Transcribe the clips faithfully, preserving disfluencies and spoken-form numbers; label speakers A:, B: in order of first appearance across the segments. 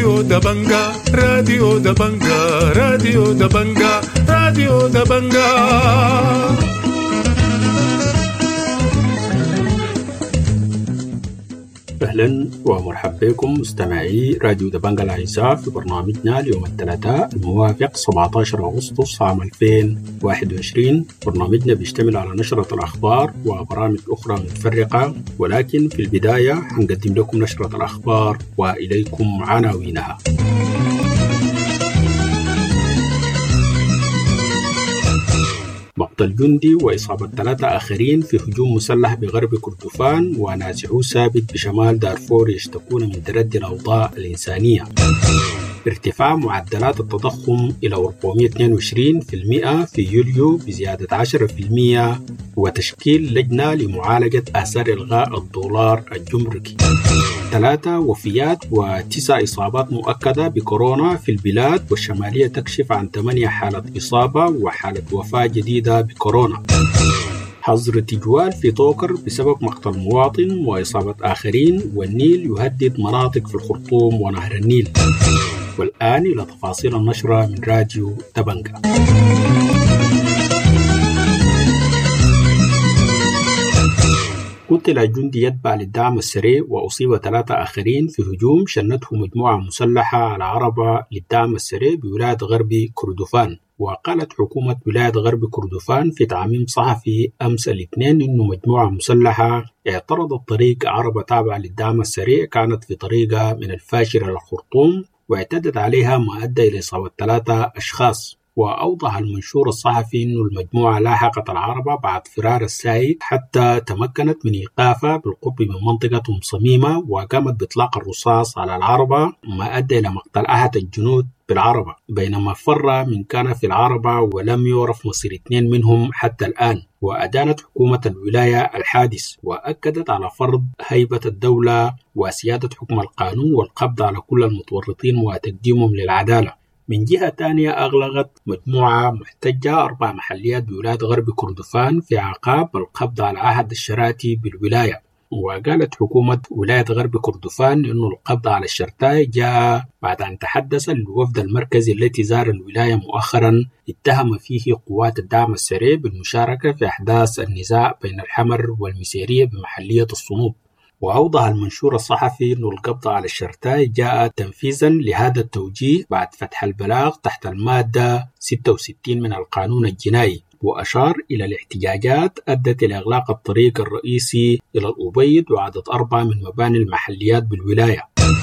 A: راديو دبنجا راديو دبنجا راديو دبنجا راديو دبنجا.
B: أهلا ومرحبا بكم مستمعي راديو دبنجا الأعزاء في برنامجنا اليوم الثلاثاء الموافق سبعة عشر أغسطس عام ألفين وواحد وعشرين. برنامجنا بيشتمل على نشرة الأخبار وبرامج أخرى متفرقة، ولكن في البداية هنقدم لكم نشرة الأخبار وإليكم عناوينها. مقتل جندي وإصابة ثلاثة آخرين في هجوم مسلح بغرب كردفان، ونازحو ثابت بشمال دارفور يشتكون من تردي الأوضاع الإنسانية. ارتفاع معدلات التضخم إلى أربعمائة واثنين وعشرين بالمئة في يوليو بزيادة عشرة بالمئة، وتشكيل لجنة لمعالجة آثار إلغاء الدولار الجمركي. ثلاثة وفيات وتسع إصابات مؤكدة بكورونا في البلاد، والشمالية تكشف عن ثمانية حالة إصابة وحالة وفاة جديدة بكورونا. حظر تجوال في طوكر بسبب مقتل مواطن وإصابة آخرين، والنيل يهدد مناطق في الخرطوم ونهر النيل. والآن إلى تفاصيل النشرة من راديو دبنجا. قتل جندي يتبع للدعم السريع وأصيب ثلاثة آخرين في هجوم شنته مجموعة مسلحة على عربة للدعم السريع بولاية غرب كردفان. وقالت حكومة ولاية غرب كردفان في تعميم صحفي أمس الاثنين إنه مجموعة مسلحة اعترضت طريق عربة تابعة للدعم السريع كانت في طريقها من الفاشر إلى الخرطوم، واعتدت عليها ما أدى إلى إصابة ثلاثة أشخاص. وأوضح المنشور الصحفي أن المجموعة لاحقت العربة بعد فرار السائق حتى تمكنت من إيقافها بالقرب من منطقة صميمة، وقامت بإطلاق الرصاص على العربة ما أدى إلى مقتل أحد الجنود بالعربة، بينما فر من كان في العربة ولم يعرف مصير اثنين منهم حتى الآن. وأدانت حكومة الولاية الحادث، وأكدت على فرض هيبة الدولة وسيادة حكم القانون والقبض على كل المتورطين وتقديمهم للعدالة. من جهة تانية أغلقت مجموعة محتجة أربع محليات بولاية غرب كردفان في عقاب القبض على أحد الشراتي بالولاية. وقالت حكومة ولاية غرب كردفان أن القبض على الشرطاي جاء بعد أن تحدث الوفد المركزي التي زار الولاية مؤخرا اتهم فيه قوات الدعم السريع بالمشاركة في أحداث النزاع بين الحمر والمسيرية بمحلية الصنوب. وأوضح المنشور الصحفي أن القبض على الشرطاي جاء تنفيذا لهذا التوجيه بعد فتح البلاغ تحت المادة ستة وستين من القانون الجنائي. وأشار إلى الاحتجاجات أدت إلى إغلاق الطريق الرئيسي إلى الأبيض وعدد أربعة من مباني المحليات بالولاية.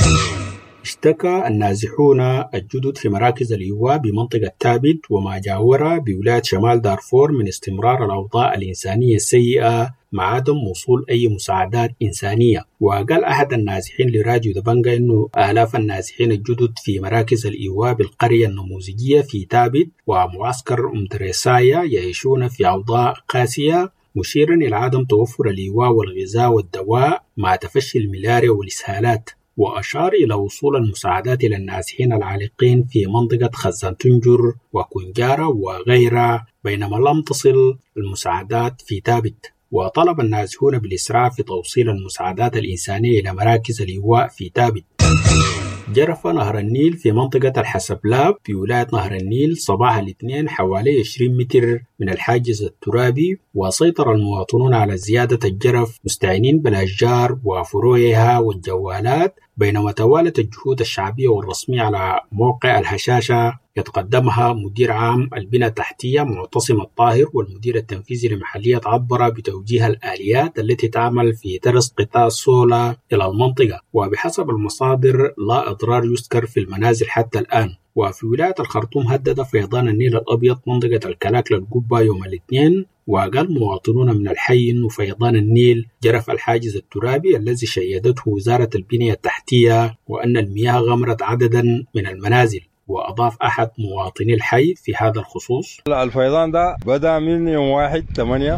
B: اشتكى النازحون الجدد في مراكز الإيواء بمنطقة تابد وما جاورها بولاية شمال دارفور من استمرار الأوضاع الإنسانية السيئة مع عدم وصول أي مساعدات إنسانية. وقال أحد النازحين لراديو دبنجا أنه آلاف النازحين الجدد في مراكز الإيواء بالقرية النموذجية في تابد ومعسكر أم دريسايا يعيشون في أوضاع قاسية، مشيرا إلى عدم توفر الإيواء والغذاء والدواء مع تفشي الملاريا والإسهالات. وأشار إلى وصول المساعدات إلى النازحين العالقين في منطقة خزان تنجر وكونجارة وغيرها، بينما لم تصل المساعدات في تابت. وطلب النازحون بالإسراع في توصيل المساعدات الإنسانية إلى مراكز الإيواء في تابت. جرف نهر النيل في منطقة الحسبلاب في ولاية نهر النيل صباح الاثنين حوالي عشرين متر من الحاجز الترابي، وسيطر المواطنون على زيادة الجرف مستعينين بالأشجار وفروعها والجوالات، بينما توالت الجهود الشعبية والرسمية على موقع الهشاشة يتقدمها مدير عام البنى التحتية معتصم الطاهر والمدير التنفيذي لمحلية عبرة بتوجيه الآليات التي تعمل في ترس قطاع السولا إلى المنطقة. وبحسب المصادر لا إضرار يذكر في المنازل حتى الآن. وفي ولاية الخرطوم هدد فيضان النيل الأبيض منطقة الكلاك للقبة يوم الاثنين، وقال مواطنون من الحي أن فيضان النيل جرف الحاجز الترابي الذي شيدته وزارة البنية التحتية، وأن المياه غمرت عددا من المنازل. وأضاف أحد مواطني الحي في هذا الخصوص:
C: الفيضان ده بدأ من يوم واحد ثمانية،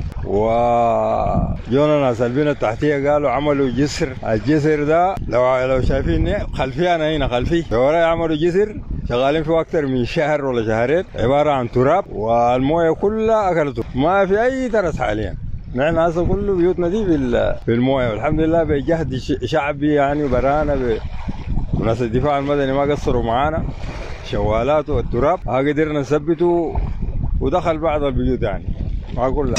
C: وجونا ناس البنية التحتية قالوا عملوا جسر. الجسر ده لو لو شايفين خلفي أنا هنا خلفي وراي عملوا جسر شغالين فيه أكثر من شهر ولا شهرين، عبارة عن تراب والموية كلها أكلته، ما في أي ترس حاليا. نحن هسه كله بيوتنا دي في المويه، والحمد لله بجهد شعبي يعني وبرانا وناس الدفاع المدني ما قصروا معانا، شوالات والتراب ها قدرنا نثبته ودخل بعض البيوت يعني ما كلها.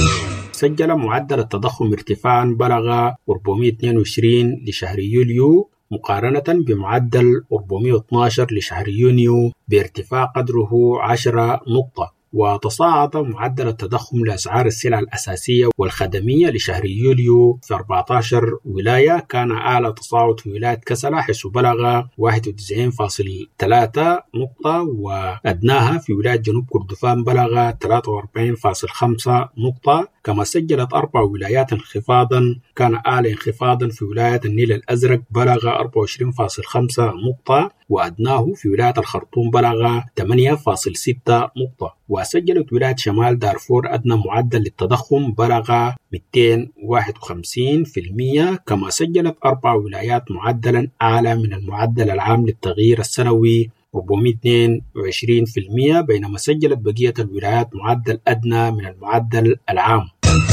B: سجل معدل التضخم ارتفاعا بلغ أربعمائة واثنين وعشرين لشهر يوليو مقارنة بمعدل أربعمائة واثني عشر لشهر يونيو بارتفاع قدره عشرة نقطة. وتصاعد معدل التضخم لأسعار السلع الأساسية والخدمية لشهر يوليو في أربعة عشر ولاية، كان أعلى تصاعد في ولاية كسلا حيث بلغ واحد وتسعين فاصلة ثلاثة نقطة، وأدناها في ولاية جنوب كردفان بلغ ثلاثة وأربعين فاصلة خمسة نقطة. كما سجلت أربع ولايات انخفاضا، كان أعلى انخفاضا في ولاية النيل الأزرق بلغ أربعة وعشرين فاصلة خمسة نقطة، وأدناه في ولاية الخرطوم بلغ ثمانية فاصلة ستة نقطة. وسجلت ولاية شمال دارفور أدنى معدل للتضخم بلغ مئتين وواحد وخمسين بالمئة، كما سجلت أربع ولايات معدلا أعلى من المعدل العام للتغيير السنوي أربعمائة واثنين وعشرين بالمئة، بينما سجلت بقية الولايات معدل أدنى من المعدل العام.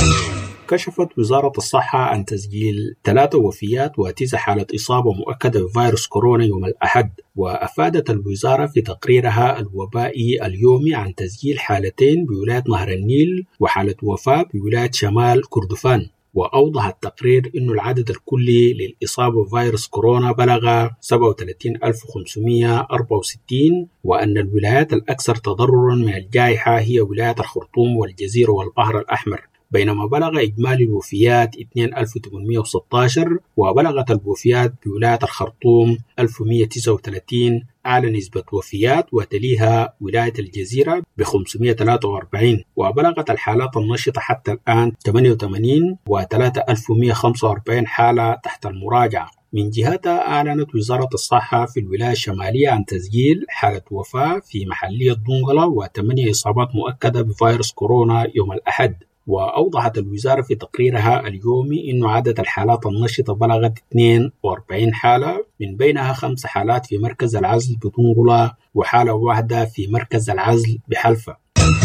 B: كشفت وزارة الصحة عن تسجيل ثلاثة وفيات وتسع حالة إصابة مؤكدة بفيروس كورونا يوم الأحد. وأفادت الوزارة في تقريرها الوبائي اليومي عن تسجيل حالتين بولاية نهر النيل وحالة وفاة بولاية شمال كردفان. وأوضح التقرير أن العدد الكلي للإصابة بفيروس كورونا بلغ سبعة وثلاثين ألف وخمسمائة وأربعة وستين، وأن الولايات الأكثر تضررا من الجائحة هي ولاية الخرطوم والجزيرة والبحر الأحمر، بينما بلغ إجمالي الوفيات اثنين آلاف وثمانمائة وستة عشر، وبلغت الوفيات بولاية الخرطوم ألف ومائة وتسعة وثلاثين أعلى نسبة وفيات، وتليها ولاية الجزيرة ب خمسمائة وثلاثة وأربعين، وبلغت الحالات النشطة حتى الآن ثمانية وثمانين وثلاثة آلاف ومائة وخمسة وأربعين حالة تحت المراجعة. من جهتها أعلنت وزارة الصحة في الولاية الشمالية عن تسجيل حالة وفاة في محلية دونغلا وثمانية إصابات مؤكدة بفيروس كورونا يوم الأحد. وأوضحت الوزارة في تقريرها اليومي أن عدد الحالات النشطة بلغت اثنين وأربعين حالة، من بينها خمس حالات في مركز العزل بدونغلا وحالة واحدة في مركز العزل بحلفة.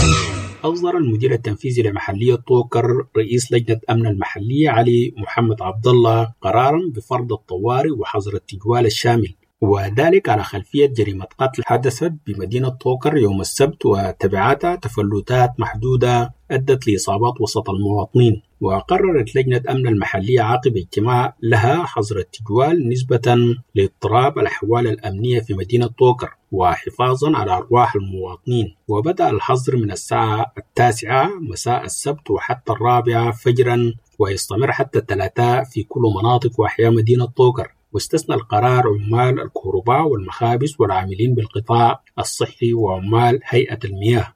B: أصدر المدير التنفيذي لمحلية طوكر رئيس لجنة أمن المحلية علي محمد عبد الله قرارا بفرض الطوارئ وحظر التجوال الشامل، وذلك على خلفية جريمة قتل حدثت بمدينة طوكر يوم السبت وتبعاتها تفلتات محدودة أدت لإصابات وسط المواطنين. وقررت لجنة أمن المحلية عقب اجتماع لها حظر التجوال نسبة لاضطراب الأحوال الأمنية في مدينة طوكر وحفاظا على أرواح المواطنين. وبدأ الحظر من الساعة التاسعة مساء السبت وحتى الرابعة فجرا، ويستمر حتى الثلاثاء في كل مناطق وأحياء مدينة طوكر. واستثنى القرار عمال الكهرباء والمخابز والعاملين بالقطاع الصحي وعمال هيئة المياه.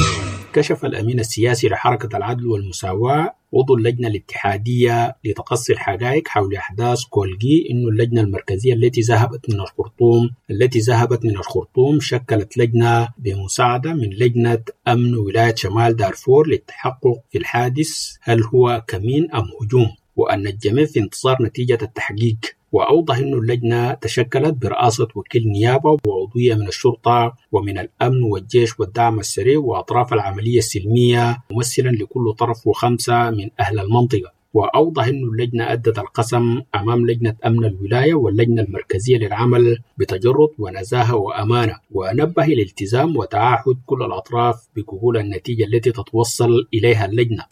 B: كشف الأمين السياسي لحركة العدل والمساواة عضو اللجنة الاتحادية لتقصي الحقائق حول أحداث كولغي أن اللجنة المركزية التي ذهبت من الخرطوم التي ذهبت من الخرطوم شكلت لجنة بمساعدة من لجنة أمن ولاية شمال دارفور للتحقق في الحادث هل هو كمين أم هجوم، وأن الجميع في انتظار نتيجة التحقيق. وأوضح أن اللجنة تشكلت برئاسة وكيل نيابة وعضوية من الشرطة ومن الأمن والجيش والدعم السريع وأطراف العملية السلمية ممثلا لكل طرف وخمسة من أهل المنطقة. وأوضح أن اللجنة أدت القسم أمام لجنة أمن الولاية واللجنة المركزية للعمل بتجرد ونزاهة وأمانة، ونبه الالتزام وتعهد كل الأطراف بقبول النتيجة التي تتوصل إليها اللجنة.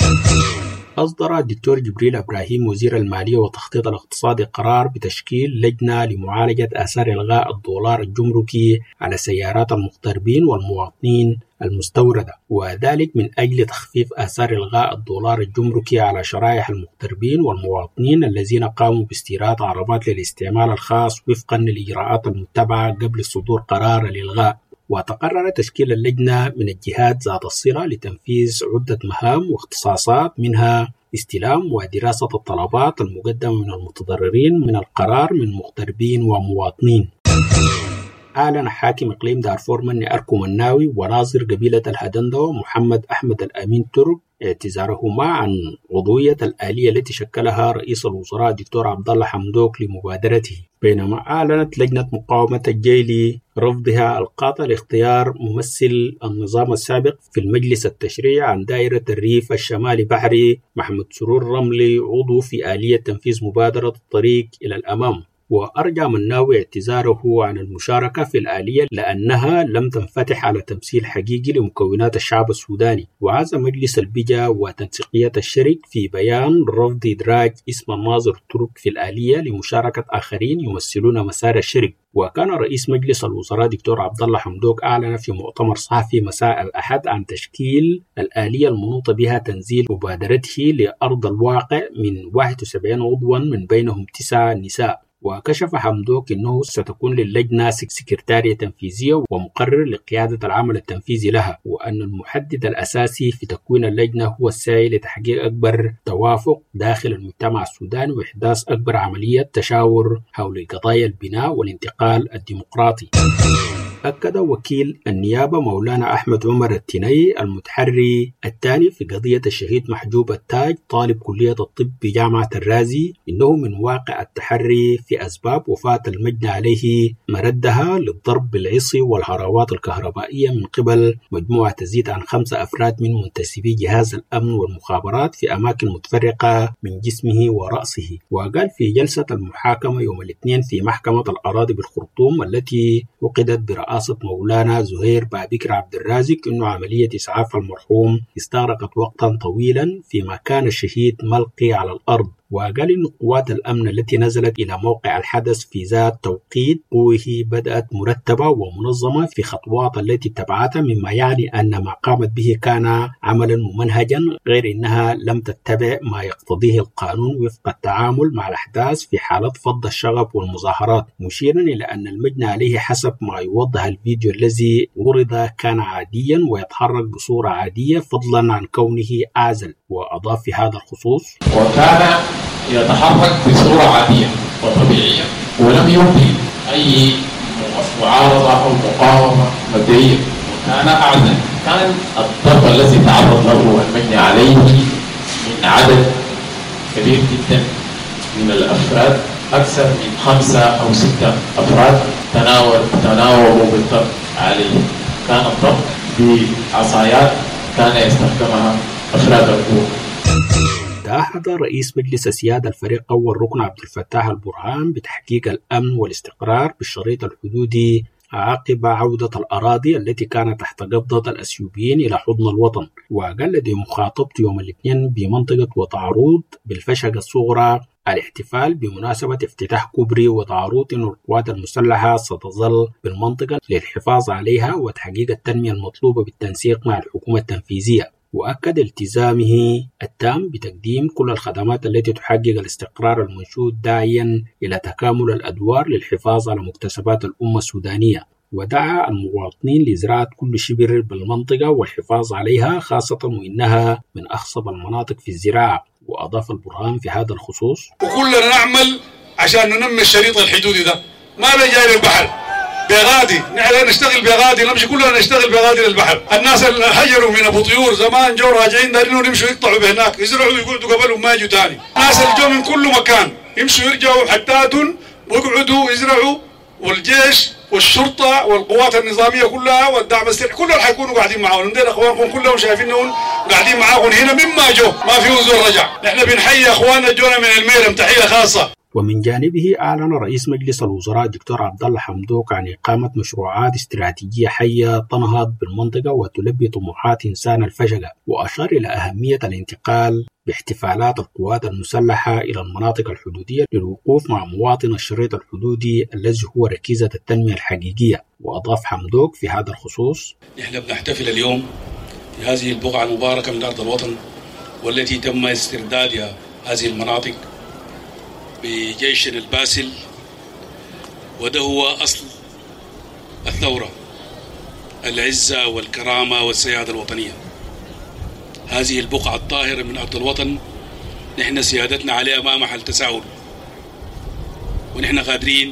B: أصدر الدكتور جبريل إبراهيم وزير المالية والتخطيط الاقتصادي قرار بتشكيل لجنة لمعالجة آثار إلغاء الدولار الجمركي على سيارات المغتربين والمواطنين المستوردة، وذلك من أجل تخفيف آثار إلغاء الدولار الجمركي على شرائح المغتربين والمواطنين الذين قاموا باستيراد عربات للاستعمال الخاص وفقا للإجراءات المتبعة قبل صدور قرار الإلغاء. وتقرر تشكيل اللجنة من الجهات ذات الصلة لتنفيذ عدة مهام واختصاصات، منها استلام ودراسة الطلبات المقدمة من المتضررين من القرار من مغتربين ومواطنين. أعلن حاكم إقليم دارفور مني أركو مناوي وناظر قبيلة الهدندو محمد أحمد الأمين ترك اعتذارهما عن عضوية الآلية التي شكلها رئيس الوزراء دكتور عبد الله حمدوك لمبادرته، بينما أعلنت لجنة مقاومة الجيلي رفضها القاطع لاختيار ممثل النظام السابق في المجلس التشريعي عن دائرة الريف الشمالي بحري محمد سرور رملي عضو في آلية تنفيذ مبادرة الطريق إلى الأمام. وأرجى مناوي اعتذاره عن المشاركة في الآلية لأنها لم تنفتح على تمثيل حقيقي لمكونات الشعب السوداني. وعزى مجلس البجا وتنسيقية الشرق في بيان رفض إدراج اسم الناظر الترك في الآلية لمشاركة آخرين يمثلون مسار الشرق. وكان رئيس مجلس الوزراء دكتور عبد الله حمدوك أعلن في مؤتمر صحفي مساء الأحد عن تشكيل الآلية المنوط بها تنزيل مبادرته لأرض الواقع من واحد وسبعين عضوا من بينهم تسعة نساء. وكشف حمدوك أنه ستكون للجنة سكرتارية تنفيذية ومقرر لقيادة العمل التنفيذي لها، وأن المحدد الأساسي في تكوين اللجنة هو السعي لتحقيق أكبر توافق داخل المجتمع السوداني وإحداث أكبر عملية تشاور حول قضايا البناء والانتقال الديمقراطي. أكد وكيل النيابة مولانا أحمد عمر التني المتحري الثاني في قضية الشهيد محجوب التاج طالب كلية الطب بجامعة الرازي إنه من واقع التحري في أسباب وفاة المجني عليه مردها للضرب بالعصي والهراوات الكهربائية من قبل مجموعة تزيد عن خمسة أفراد من منتسبي جهاز الأمن والمخابرات في أماكن متفرقة من جسمه ورأسه. وقال في جلسة المحاكمة يوم الاثنين في محكمة الأراضي بالخرطوم التي عقدت برأسه رئاسة مولانا زهير بابكر عبد الرازق إنه عملية إسعاف المرحوم استغرقت وقتا طويلا فيما كان الشهيد ملقي على الأرض. وقال إن قوات الأمن التي نزلت إلى موقع الحدث في ذات توقيت قوه بدأت مرتبة ومنظمة في خطوات التي اتبعتها، مما يعني أن ما قامت به كان عملا ممنهجا غير إنها لم تتبع ما يقتضيه القانون وفق التعامل مع الأحداث في حالة فض الشغب والمظاهرات، مشيرا إلى أن المجني عليه حسب ما يوضح الفيديو الذي ورد كان عاديا ويتحرك بصورة عادية فضلا عن كونه أعزل. وأضاف في هذا الخصوص:
D: وكان يتحرك بصورة عادية وطبيعية ولم يبدي أي معارضة أو مقاومة مبدئية، وكان أعزل. كان الضرب الذي تعرض له المجني عليه من عدد كبير جدا من الأفراد، أكثر من خمسة أو ستة أفراد تناول تناولوا بالضرب عليه. كان الضرب بعصايات كان يستخدمها أفراد القوة.
B: تأحد رئيس مجلس السيادة الفريق أول ركن عبد الفتاح البرهان بتحقيق الأمن والاستقرار بالشريط الحدودي عقب عودة الأراضي التي كانت تحت قبضة الأثيوبيين إلى حضن الوطن. وقال لدي مخاطبته يوم الاثنين بمنطقة وطعروض بالفشقة الصغرى الاحتفال بمناسبة افتتاح كوبري وطعروض إن القوات المسلحة ستظل بالمنطقة للحفاظ عليها وتحقيق التنمية المطلوبة بالتنسيق مع الحكومة التنفيذية. وأكد التزامه التام بتقديم كل الخدمات التي تحقق الاستقرار المنشود، داعيا إلى تكامل الأدوار للحفاظ على مكتسبات الأمة السودانية. ودعا المواطنين لزراعة كل شبر بالمنطقة والحفاظ عليها، خاصة وإنها من أخصب المناطق في الزراعة. وأضاف البرهان في هذا الخصوص:
E: وكلنا نعمل عشان ننمي الشريط الحدودي ده، ما بيجاري البحر بغادي، نحن نشتغل بغادي، نمشي كلنا نشتغل بغادي للبحر. الناس اللي هجروا من ابو طيور زمان جو راجعين دارين يمشوا يقطعوا بهناك، يزرعوا ويقعدوا قبلهم ما يجوا ثاني. الناس اللي جو من كل مكان يمشوا يرجعوا حتاتهم ويقعدوا يزرعوا، والجيش والشرطه والقوات النظاميه كلها والدعم السريع كلهم حيكونوا قاعدين معاهم. عندنا اخوانكم كلهم شايفينهم قاعدين معاكم هنا مما جو، ما فيهم زول رجع. نحن بنحيي اخواننا جونا من الميرم تحيه خاصه.
B: ومن جانبه أعلن رئيس مجلس الوزراء الدكتور عبد الله حمدوك عن إقامة مشروعات استراتيجية حية تنهض بالمنطقة وتلبي طموحات إنسان الفشقة، وأشار إلى أهمية الانتقال باحتفالات القوات المسلحة إلى المناطق الحدودية للوقوف مع مواطن الشريط الحدودي الذي هو ركيزة التنمية الحقيقية. وأضاف حمدوك في هذا الخصوص:
E: نحن بنحتفل اليوم في هذه البقعة المباركة من أرض الوطن والتي تم استردادها هذه المناطق بجيشنا الباسل، وده هو أصل الثورة، العزة والكرامة والسيادة الوطنية. هذه البقعة الطاهرة من أرض الوطن نحن سيادتنا عليها ما محل تساؤل، ونحن قادرين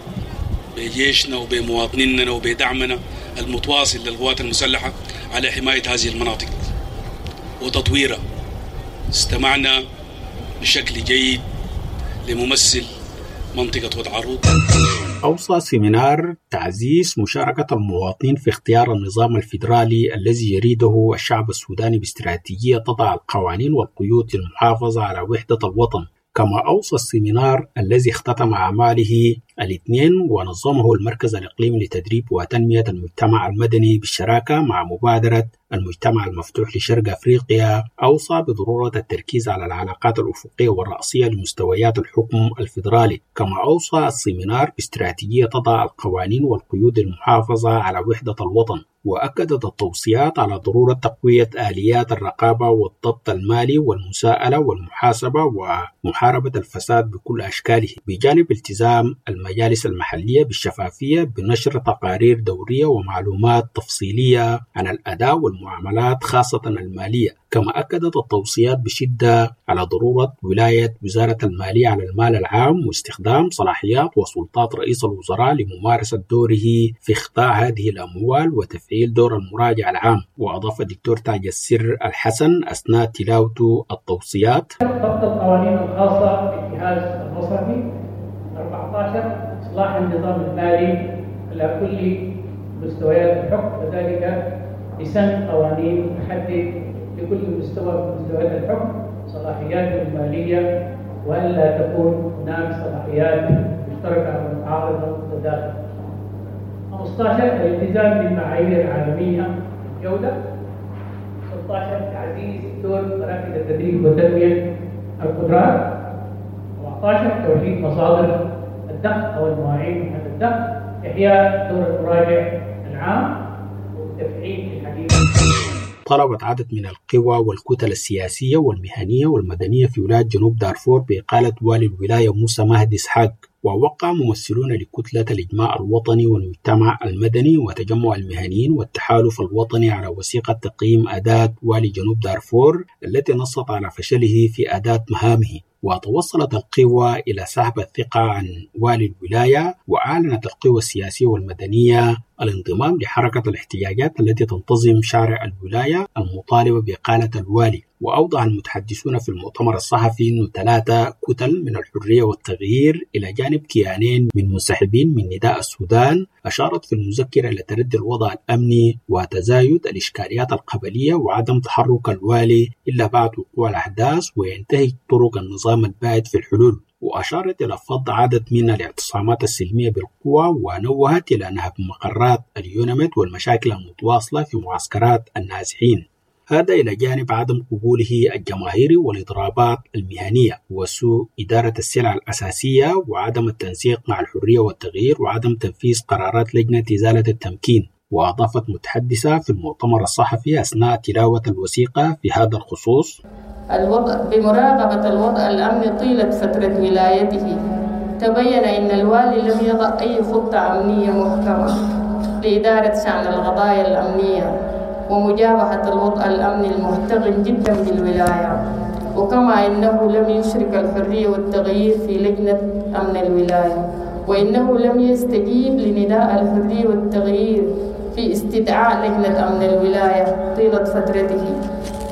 E: بجيشنا وبمواطنينا وبدعمنا المتواصل للقوات المسلحة على حماية هذه المناطق وتطويرها. استمعنا بشكل جيد لممثل منطقة وطعروض.
B: أوصى سيمينار تعزيز مشاركة المواطنين في اختيار النظام الفيدرالي الذي يريده الشعب السوداني باستراتيجية تضع القوانين والقيود للمحافظة على وحدة الوطن. كما أوصى السيمينار الذي اختتم أعماله الاثنين ونظمه المركز الإقليمي لتدريب وتنمية المجتمع المدني بالشراكة مع مبادرة المجتمع المفتوح لشرق أفريقيا، أوصى بضرورة التركيز على العلاقات الأفقية والرأسية لمستويات الحكم الفيدرالي. كما أوصى السيمينار باستراتيجية تضع القوانين والقيود المحافظة على وحدة الوطن، وأكدت التوصيات على ضرورة تقوية آليات الرقابة والضبط المالي والمساءلة والمحاسبة ومحاربة الفساد بكل أشكاله، بجانب التزام المجالس المحلية بالشفافية بنشر تقارير دورية ومعلومات تفصيلية عن الأداء والمعاملات خاصة المالية. كما أكدت التوصيات بشدة على ضرورة ولاية وزارة المالية على المال العام واستخدام صلاحيات وسلطات رئيس الوزراء لممارسة دوره في إخطاء هذه الأموال وتفعيل دور المراجع العام. وأضاف الدكتور تاج السر الحسن أثناء تلاوته التوصيات:
F: ضبط القوانين الخاصة بالجهاز المصرفي. أربعة عشر إصلاح النظام المالي على كل مستويات الحكم، وذلك بسن قوانين تحدد لكل مستوى من مستويات الحكم صلاحياته المالية، وألا تكون هناك صلاحيات مشتركة ومتعارضة ومتداخلة. خمسة عشر الالتزام بالمعايير العالمية الجودة. ستة عشر تعزيز دور مراكز التدريب وتنمية القدرات. سبعة عشر توحيد مصادر الدخل أو المواعيد من الدخل. إحياء دور المراجع العام وتفعيل الحديث.
B: طلبت عدد من القوى والكتل السياسية والمهنية والمدنية في ولاية جنوب دارفور بإقالة والي الولاية موسى مهدي إسحاق. ووقع ممثلون لكتلة الإجماع الوطني والمجتمع المدني وتجمع المهنيين والتحالف الوطني على وثيقة تقييم أداء والي جنوب دارفور التي نصت على فشله في أداء مهامه. وتوصلت القوى إلى سحب الثقة عن والي الولاية، وأعلنت القوى السياسية والمدنية الانضمام لحركة الاحتجاجات التي تنتظم شارع الولاية المطالبة بإقالة الوالي. وأوضح المتحدثون في المؤتمر الصحفي أن ثلاثة كتل من الحرية والتغيير إلى جانب كيانين من منسحبين من نداء السودان أشارت في المذكرة إلى تردي الوضع الأمني وتزايد الإشكاليات القبلية وعدم تحرك الوالي إلا بعد وقوع الأحداث وينتهي طرق النظام البائد في الحلول. وأشارت إلى فض عدد من الاعتصامات السلمية بالقوى، ونوهت إلى نهب مقرات اليونمت والمشاكل المتواصلة في معسكرات النازحين، هذا إلى جانب عدم قبوله الجماهيري والإضرابات المهنية وسوء إدارة السلع الأساسية وعدم التنسيق مع الحرية والتغيير وعدم تنفيذ قرارات لجنة إزالة التمكين. وأضافت متحدثة في المؤتمر الصحفي أثناء تلاوة الوثيقة في هذا الخصوص:
G: الوضع بمراقبة الوضع الأمني طيلة فترة ولايته تبين أن الوالي لم يضع أي خطة أمنية محكمة لإدارة شأن القضايا الأمنية ومجابهة الوضع الأمني المحتقن جدا بالولاية، وكما أنه لم يشرك الحرية والتغيير في لجنة أمن الولاية، وإنه لم يستجيب لنداء الحرية والتغيير في استدعاء لجنة أمن الولاية طيلة فترته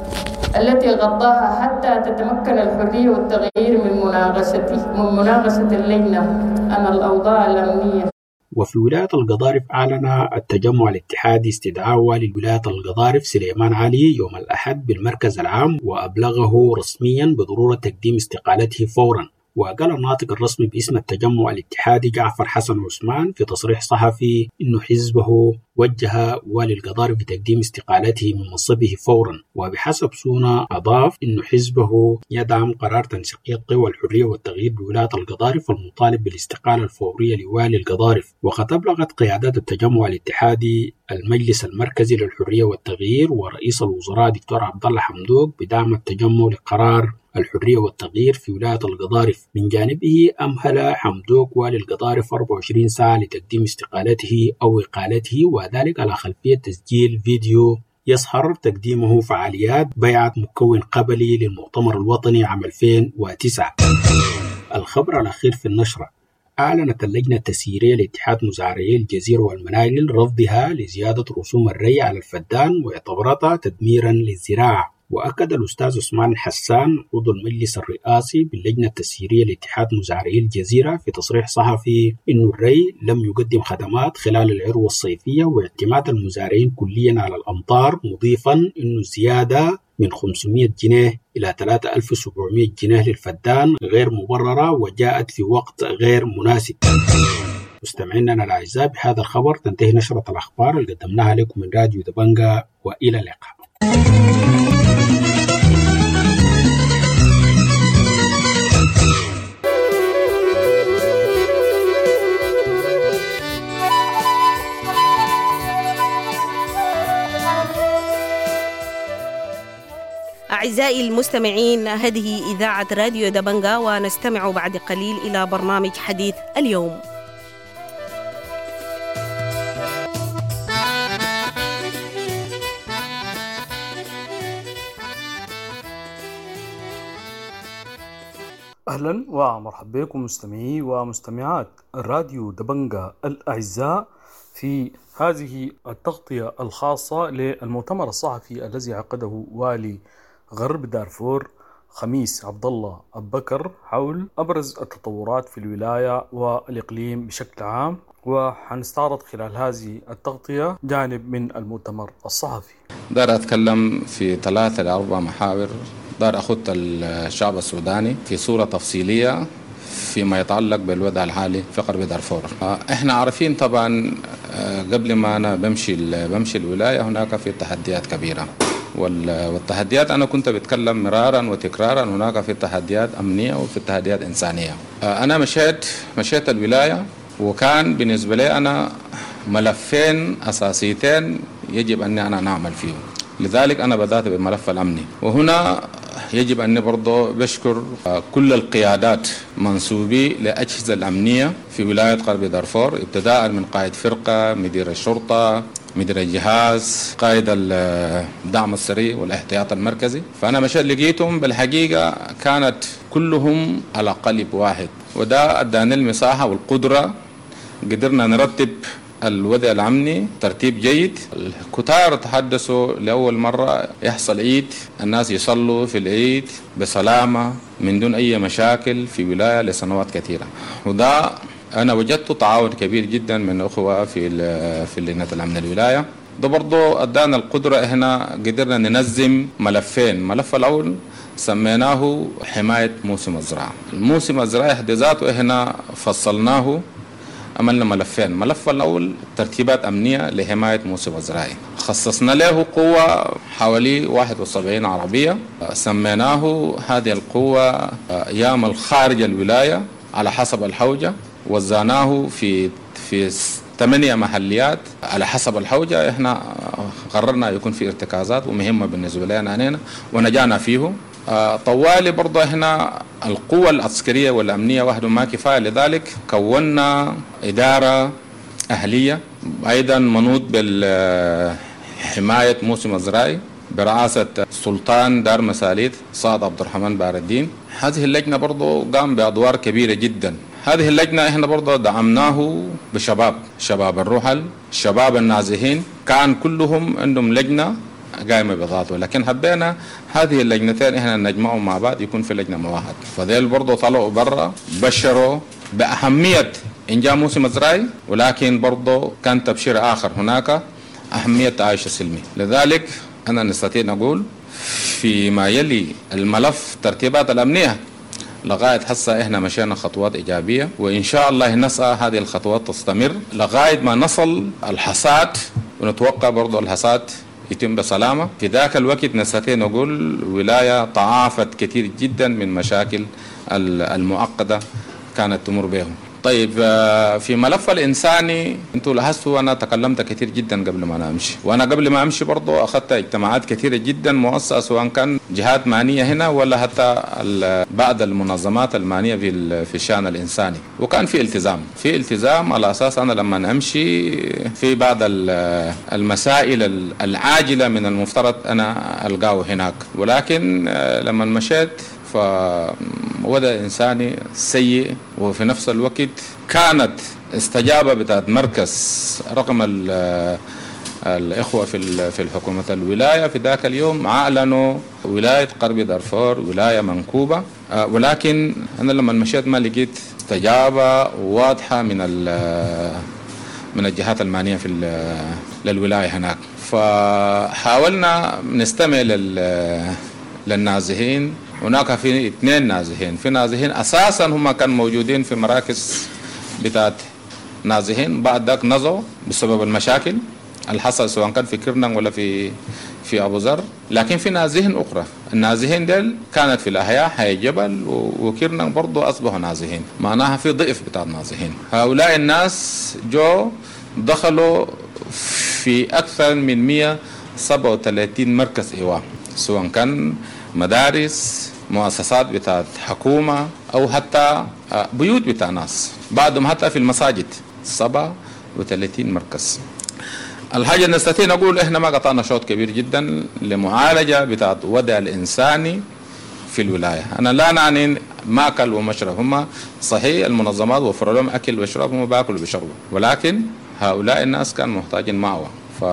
G: التي غضاها حتى تتمكن الحرية والتغيير من مناقشته من مناقشة اللجنة عن الأوضاع الأمنية.
B: وفي ولاية القضارف أعلن التجمع الاتحادي استدعاء والي ولاية القضارف سليمان علي يوم الأحد بالمركز العام، وأبلغه رسميا بضرورة تقديم استقالته فورا. وقال الناطق الرسمي باسم التجمع الاتحادي جعفر حسن عثمان في تصريح صحفي إنه حزبه وجه والي القضارف بتقديم استقالته من منصبه فورا. وبحسب سونا أضاف إنه حزبه يدعم قرار تنسيقية قوى الحرية والتغيير بولاية القضارف المطالب بالاستقالة الفورية لوالي القضارف. وقد أبلغت قيادات التجمع الاتحادي المجلس المركزي للحرية والتغيير ورئيس الوزراء دكتور عبد الله حمدوك بدعم التجمع لقرار الحرية والتغيير في ولاية القضارف. من جانبه أمهل حمدوك والي القضارف أربعة وعشرين ساعة لتقديم استقالته أو إقالته، وذلك على خلفية تسجيل فيديو يظهر تقديمه فعاليات بيعة مكون قبلي للمؤتمر الوطني عام ألفين وتسعة. الخبر الأخير في النشرة: أعلنت اللجنة التسييرية لاتحاد مزارعي الجزيرة والمناجل رفضها لزيادة رسوم الري على الفدان واعتبرتها تدميرا للزراعة. وأكد الأستاذ عثمان حسان عضو المجلس الرئاسي باللجنة التسييرية لاتحاد مزارعي الجزيرة في تصريح صحفي إن الري لم يقدم خدمات خلال العروة الصيفية واعتماد المزارعين كليا على الأمطار، مضيفا إن الزيادة من خمسمائة جنيه إلى ثلاثة آلاف وسبعمائة جنيه للفدان غير مبررة وجاءت في وقت غير مناسب. مستمعينا الأعزاء، بهذا الخبر تنتهي نشرة الأخبار اللي قدمناها لكم من راديو دبنجة، وإلى اللقاء.
H: أعزائي المستمعين، هذه إذاعة راديو دبنجة، ونستمع بعد قليل إلى برنامج حديث اليوم.
I: أهلا ومرحبا بكم مستمعي ومستمعات الراديو دبنجة الأعزاء في هذه التغطية الخاصة للمؤتمر الصحفي الذي عقده والي غرب دارفور خميس عبد الله أبو بكر حول أبرز التطورات في الولاية والإقليم بشكل عام، وحنستعرض خلال هذه التغطية جانب من المؤتمر الصحفي.
J: دار أتكلم في ثلاثة لأربع محاور، دار أخذ الشعب السوداني في صورة تفصيلية فيما يتعلق بالوضع الحالي في غرب دارفور. احنا عارفين طبعا قبل ما انا بمشي بمشي الولايه هناك في تحديات كبيره، والتحديات انا كنت بتكلم مرارا وتكرارا، هناك في تحديات امنيه وفي تحديات انسانيه. انا مشيت مشيت الولايه وكان بالنسبه لي انا ملفين اساسيتين يجب ان انا نعمل فيهم، لذلك انا بدات بالملف الامني. وهنا يجب أن برضو بشكر كل القيادات منسوبي لأجهزة الأمنية في ولاية غرب دارفور، ابتداء من قائد فرقة، مدير الشرطة، مدير الجهاز، قائد الدعم السريع والاحتياط المركزي. فأنا مشيت لقيتهم بالحقيقة كانت كلهم على قلب واحد، وده أداني المساحة والقدرة قدرنا نرتب الوضع الأمني ترتيب جيد. الكتار تحدثوا لأول مرة يحصل عيد، الناس يصلوا في العيد بسلامة من دون أي مشاكل في ولاية لسنوات كثيرة، وده أنا وجدت تعاون كبير جدا من أخوة في في لجنة الأمن الولاية. ده برضو أدانا القدرة هنا قدرنا ننظم ملفين. ملف الأول سميناه حماية موسم الزراعة. الموسم الزراعي حد ذاته هنا فصلناه، عملنا ملفين. ملف الأول ترتيبات أمنية لحماية موسم الزراعي، خصصنا له قوة حوالي واحد وسبعين عربية، سميناه هذه القوة يعمل خارج الولاية على حسب الحوجة، وزعناه في في ثمانية محليات على حسب الحوجة. احنا قررنا يكون في ارتكازات ومهمة بالنسبة لنا هنا ونجانا فيه. طوالي برضه احنا القوة العسكرية والأمنية وحده ما كفاية، لذلك كونا إدارة أهلية أيضا منوط بالحماية موسم الزراعي برئاسة سلطان دار مساليت صاد عبد الرحمن بار الدين. هذه اللجنة برضه قام بأدوار كبيرة جدا. هذه اللجنة احنا برضه دعمناه بشباب، شباب الرحل، شباب النازحين، كان كلهم عندهم لجنة قائمة بذاته، لكن حبينا هذه اللجنتين احنا نجمعهم مع بعض يكون في لجنة واحد. فذيل برضه طلعوا برا بشروا بأهمية إنجاح موسم الزراعي، ولكن برضه كان تبشير آخر، هناك أهمية التعايش السلمي. لذلك أنا نستطيع نقول فيما يلي الملف ترتيبات الأمنية لغاية هسه احنا مشينا خطوات إيجابية، وإن شاء الله نسعى هذه الخطوات تستمر لغاية ما نصل الحصاد، ونتوقع برضه الحصاد يتم بسلامة. في ذاك الوقت نستطيع نقول ولاية تعافت كثير جدا من مشاكل المعقدة كانت تمر بهم. طيب في ملف الإنساني انتوا لاحظتوا أنا تكلمت كثير جدا قبل ما أنا أمشي، وأنا قبل ما أمشي برضو أخذت اجتماعات كثيرة جدا مؤسسة، سواء كان جهات معنية هنا ولا حتى بعض المنظمات المعنية في في الشأن الإنساني، وكان في التزام في التزام على أساس أنا لما أمشي في بعض المسائل العاجلة من المفترض أنا ألقاه هناك، ولكن لما مشيت فوضع إنساني سيء، وفي نفس الوقت كانت استجابة بتاعت مركز رقم الإخوة في في الحكومة الولاية في ذاك اليوم أعلنوا ولاية غرب دارفور ولاية منكوبة، ولكن أنا لما مشيت ما لقيت استجابة واضحة من من الجهات المعنية في للولاية هناك. فحاولنا نستمع للنازحين. هناك في اثنين نازحين، في نازحين أساسا هم كانوا موجودين في مراكز بتاعت نازحين، بعد ذاك نزوا بسبب المشاكل الحصل سواء كان في كرنان ولا في في أبو ذر. لكن في نازحين أخرى، النازحين ديل كانت في الأحياء حي جبل وكرنان برضو أصبحوا نازحين، معناها في ضعف بتاع النازحين. هؤلاء الناس جو دخلوا في أكثر من مئة وسبعة وثلاثين مركز إيواء، سواء كان مدارس، مؤسسات بتاعت حكومة أو حتى بيوت بتاع ناس، بعدهم حتى في المساجد سبعة وثلاثين مركز. الحاجة نستطيع نقول إحنا ما قطعنا شوط كبير جدا لمعالجة بتاعت وضع الإنساني في الولاية. أنا لا نعني ماكل ومشرب، هم صحيح المنظمات وفروا لهم أكل وشرب، هم باكلوا وبيشربوا، ولكن هؤلاء الناس كانوا محتاجين مأوى،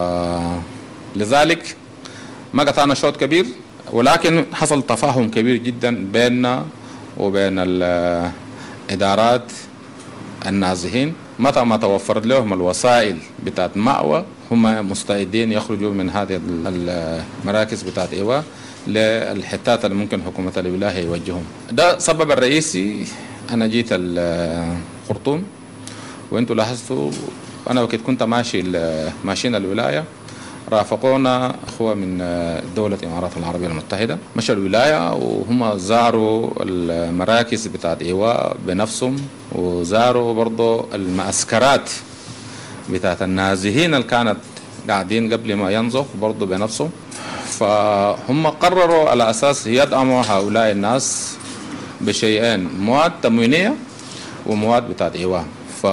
J: فلذلك ما قطعنا شوط كبير، ولكن حصل تفاهم كبير جدا بيننا وبين الإدارات النازحين. متى ما توفرت لهم الوسائل بتاعت مأوى هم مستعدين يخرجوا من هذه المراكز بتاعت إيواء للحتات اللي ممكن حكومة الولاية يوجههم. ده سبب الرئيسي أنا جيت الخرطوم، وانتوا لاحظتوا أنا وقت كنت ماشي ماشيين الولاية رافقونا أخوة من دولة الإمارات العربية المتحدة، مشوا الولاية وهم زاروا المراكز بتاعت إيواء بنفسهم، وزاروا برضو المعسكرات بتاعت النازحين اللي كانت قاعدين قبل ما ينزحوا برضو بنفسهم. فهم قرروا على أساس يدعموا هؤلاء الناس بشيئين، مواد تموينية ومواد بتاعت إيواء. ف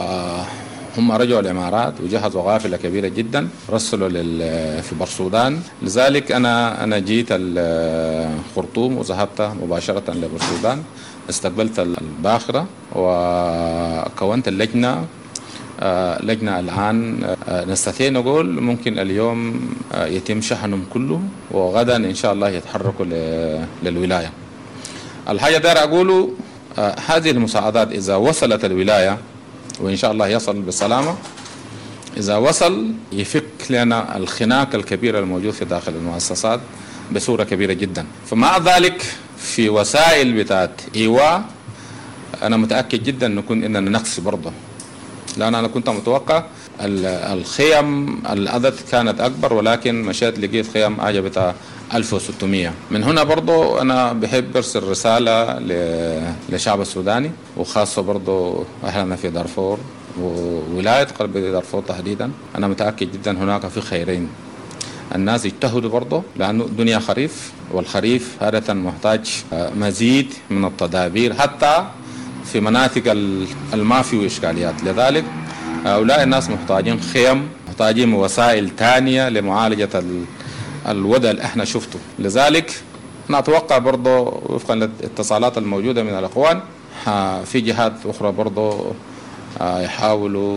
J: هم رجعوا الإمارات وجهزوا قافلة كبيرة جدا رسلوا في برسودان. لذلك أنا أنا جيت الخرطوم وذهبت مباشرة لبرسودان، استقبلت الباخرة وكونت اللجنة. لجنة الآن نستطيع نقول ممكن اليوم يتم شحنهم كله، وغدا إن شاء الله يتحركوا للولاية. الحاجة دار أقوله هذه المساعدات إذا وصلت الولاية وإن شاء الله يصل بسلامة، إذا وصل يفك لنا الخناق الكبير الموجود في داخل المؤسسات بصورة كبيرة جدا. فمع ذلك في وسائل بتاعت إيواء أنا متأكد جدا نكون إننا نقص برضه، لأن أنا كنت متوقع الخيم العدد كانت أكبر، ولكن مشيت لقيت خيم حاجة بتاع ألف وستمئة. من هنا برضو أنا بحب أرسل رسالة للشعب السوداني، وخاصة برضو أهلنا في دارفور وولاية قلب دارفور تحديدا. أنا متأكد جدا هناك في خيرين، الناس يجتهدوا برضو لأنه الدنيا خريف، والخريف هذا محتاج مزيد من التدابير حتى في مناطق الما في إشكاليات. لذلك هؤلاء الناس محتاجين خيم، محتاجين وسائل تانية لمعالجة الوضع اللي احنا شفته. لذلك أنا أتوقع برضو وفقا للاتصالات الموجودة من الأخوان في جهات أخرى برضو يحاولوا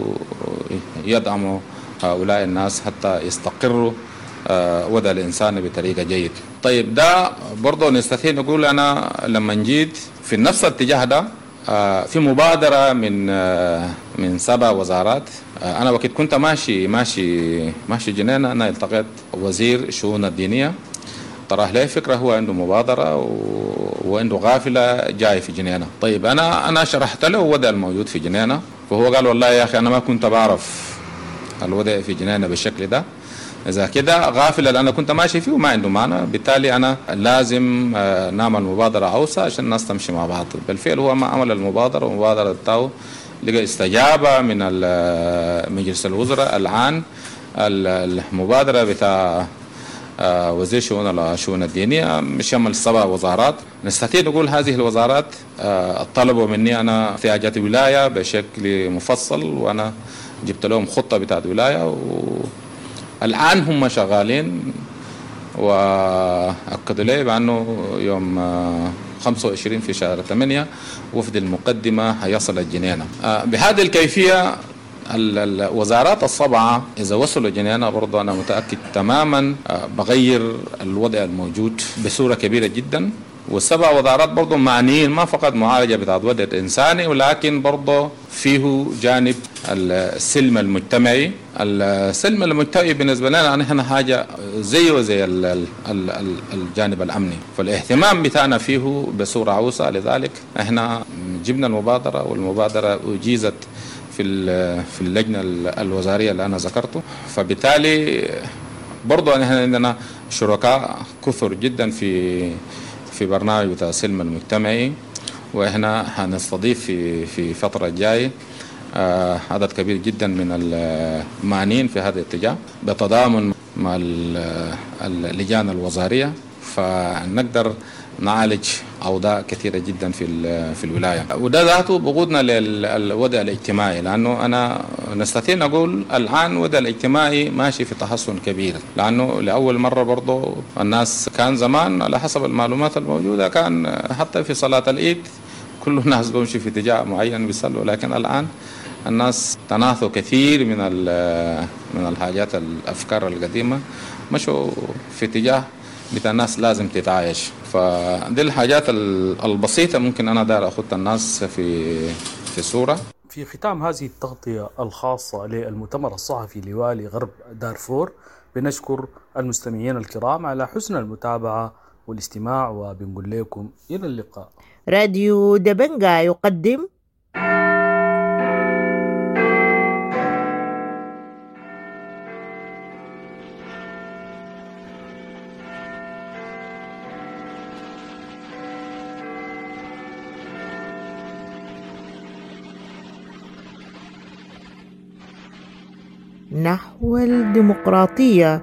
J: يدعموا هؤلاء الناس حتى يستقروا وضع الإنسان بطريقة جيد. طيب ده برضو نستطيع نقول أنا لما جيت في نفس الاتجاه ده في مبادرة من من سبع وزارات. أنا وقت كنت ماشي ماشي ماشي جنينة أنا التقيت وزير الشؤون الدينية، طرح لي فكرة، هو عنده مبادرة وعنده غافلة جاي في جنينة. طيب أنا أنا شرحت له الوضع الموجود في جنينة، فهو قال والله يا أخي أنا ما كنت بعرف الوضع في جنينة بالشكل ده، إذا كده غافلة اللي أنا كنت ماشي فيه وما عنده معنى، بالتالي أنا لازم نعمل مبادرة أوسع عشان الناس تمشي مع بعض. بالفعل هو ما عمل المبادرة، والمبادرة بتاعه لقى استجابة من مجلس الوزراء. الآن المبادرة بتاع وزير شؤون الشؤون الدينية مش يعمل سبع وزارات. نستطيع نقول هذه الوزارات طلبوا مني أنا احتياجات الولاية بشكل مفصل، وأنا جبت لهم خطة بتاعت ولاية، و الآن هم شغالين، وأكدوا لي بأنه يوم خمسة وعشرين في شهر ثمانية وفد المقدمة هيصل الجنينة. بهذه الكيفية الوزارات السبعة إذا وصلوا الجنينة برضو أنا متأكد تماما بغير الوضع الموجود بصورة كبيرة جدا، والسبع وزارات برضه معنيين ما فقط معالجة بتاعت وضع الإنساني، ولكن برضه فيه جانب السلم المجتمعي. السلم المجتمعي بالنسبة لنا نحن حاجة زي وزي الجانب الأمني، فالاهتمام بتاعنا فيه بصورة أوسع. لذلك احنا جبنا المبادرة، والمبادرة أجيزت في في اللجنة الوزارية اللي أنا ذكرته. فبالتالي برضه نحن عندنا شركاء كثر جدا في في برنامج بتاع السلم المجتمعي، واحنا هنستضيف في في فترة الجاية آه عدد كبير جدا من المعنيين في هذا الاتجاه بتضامن مع اللجان الوزارية، فنقدر نعالج أوضاع كثيرة جدا في في الولاية. وده ذاته بقودنا للوضع الاجتماعي، لأنه أنا نستطيع نقول الآن الوضع الاجتماعي ماشي في تحسن كبير، لأنه لأول مرة برضو الناس كان زمان على حسب المعلومات الموجودة كان حتى في صلاة العيد كل الناس بمشي في اتجاه معين بيصلوا، لكن الآن الناس تناثوا كثير من من الحاجات الأفكار القديمة مشوا في اتجاه بتاع الناس لازم تتعايش. فدي الحاجات البسيطة ممكن أنا دار أخذ الناس في في صورة.
I: في ختام هذه التغطية الخاصة للمؤتمر الصحفي لوالي غرب دارفور بنشكر المستمعين الكرام على حسن المتابعة والاستماع، وبنقول لكم إلى اللقاء.
K: راديو دبنجا يقدم نحو الديمقراطية.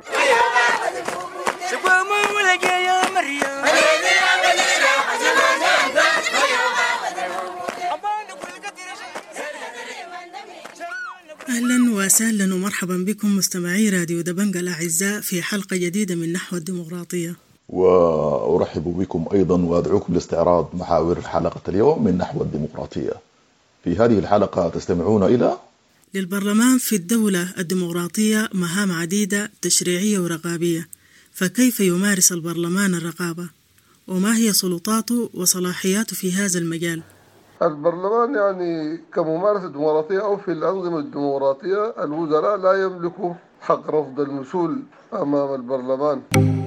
L: أهلا وسهلا ومرحبا بكم مستمعي راديو دبنجا الأعزاء في حلقة جديدة من نحو الديمقراطية،
M: وأرحب بكم أيضا وأدعوكم لاستعراض محاور حلقة اليوم من نحو الديمقراطية. في هذه الحلقة تستمعون إلى
L: للبرلمان في الدولة الديمقراطية مهام عديدة تشريعية ورقابية، فكيف يمارس البرلمان الرقابة؟ وما هي سلطاته وصلاحياته في هذا المجال؟
N: البرلمان يعني كممارسة ديمقراطية أو في الأنظمة الديمقراطية الوزراء لا يملكوا حق رفض المسؤول أمام البرلمان.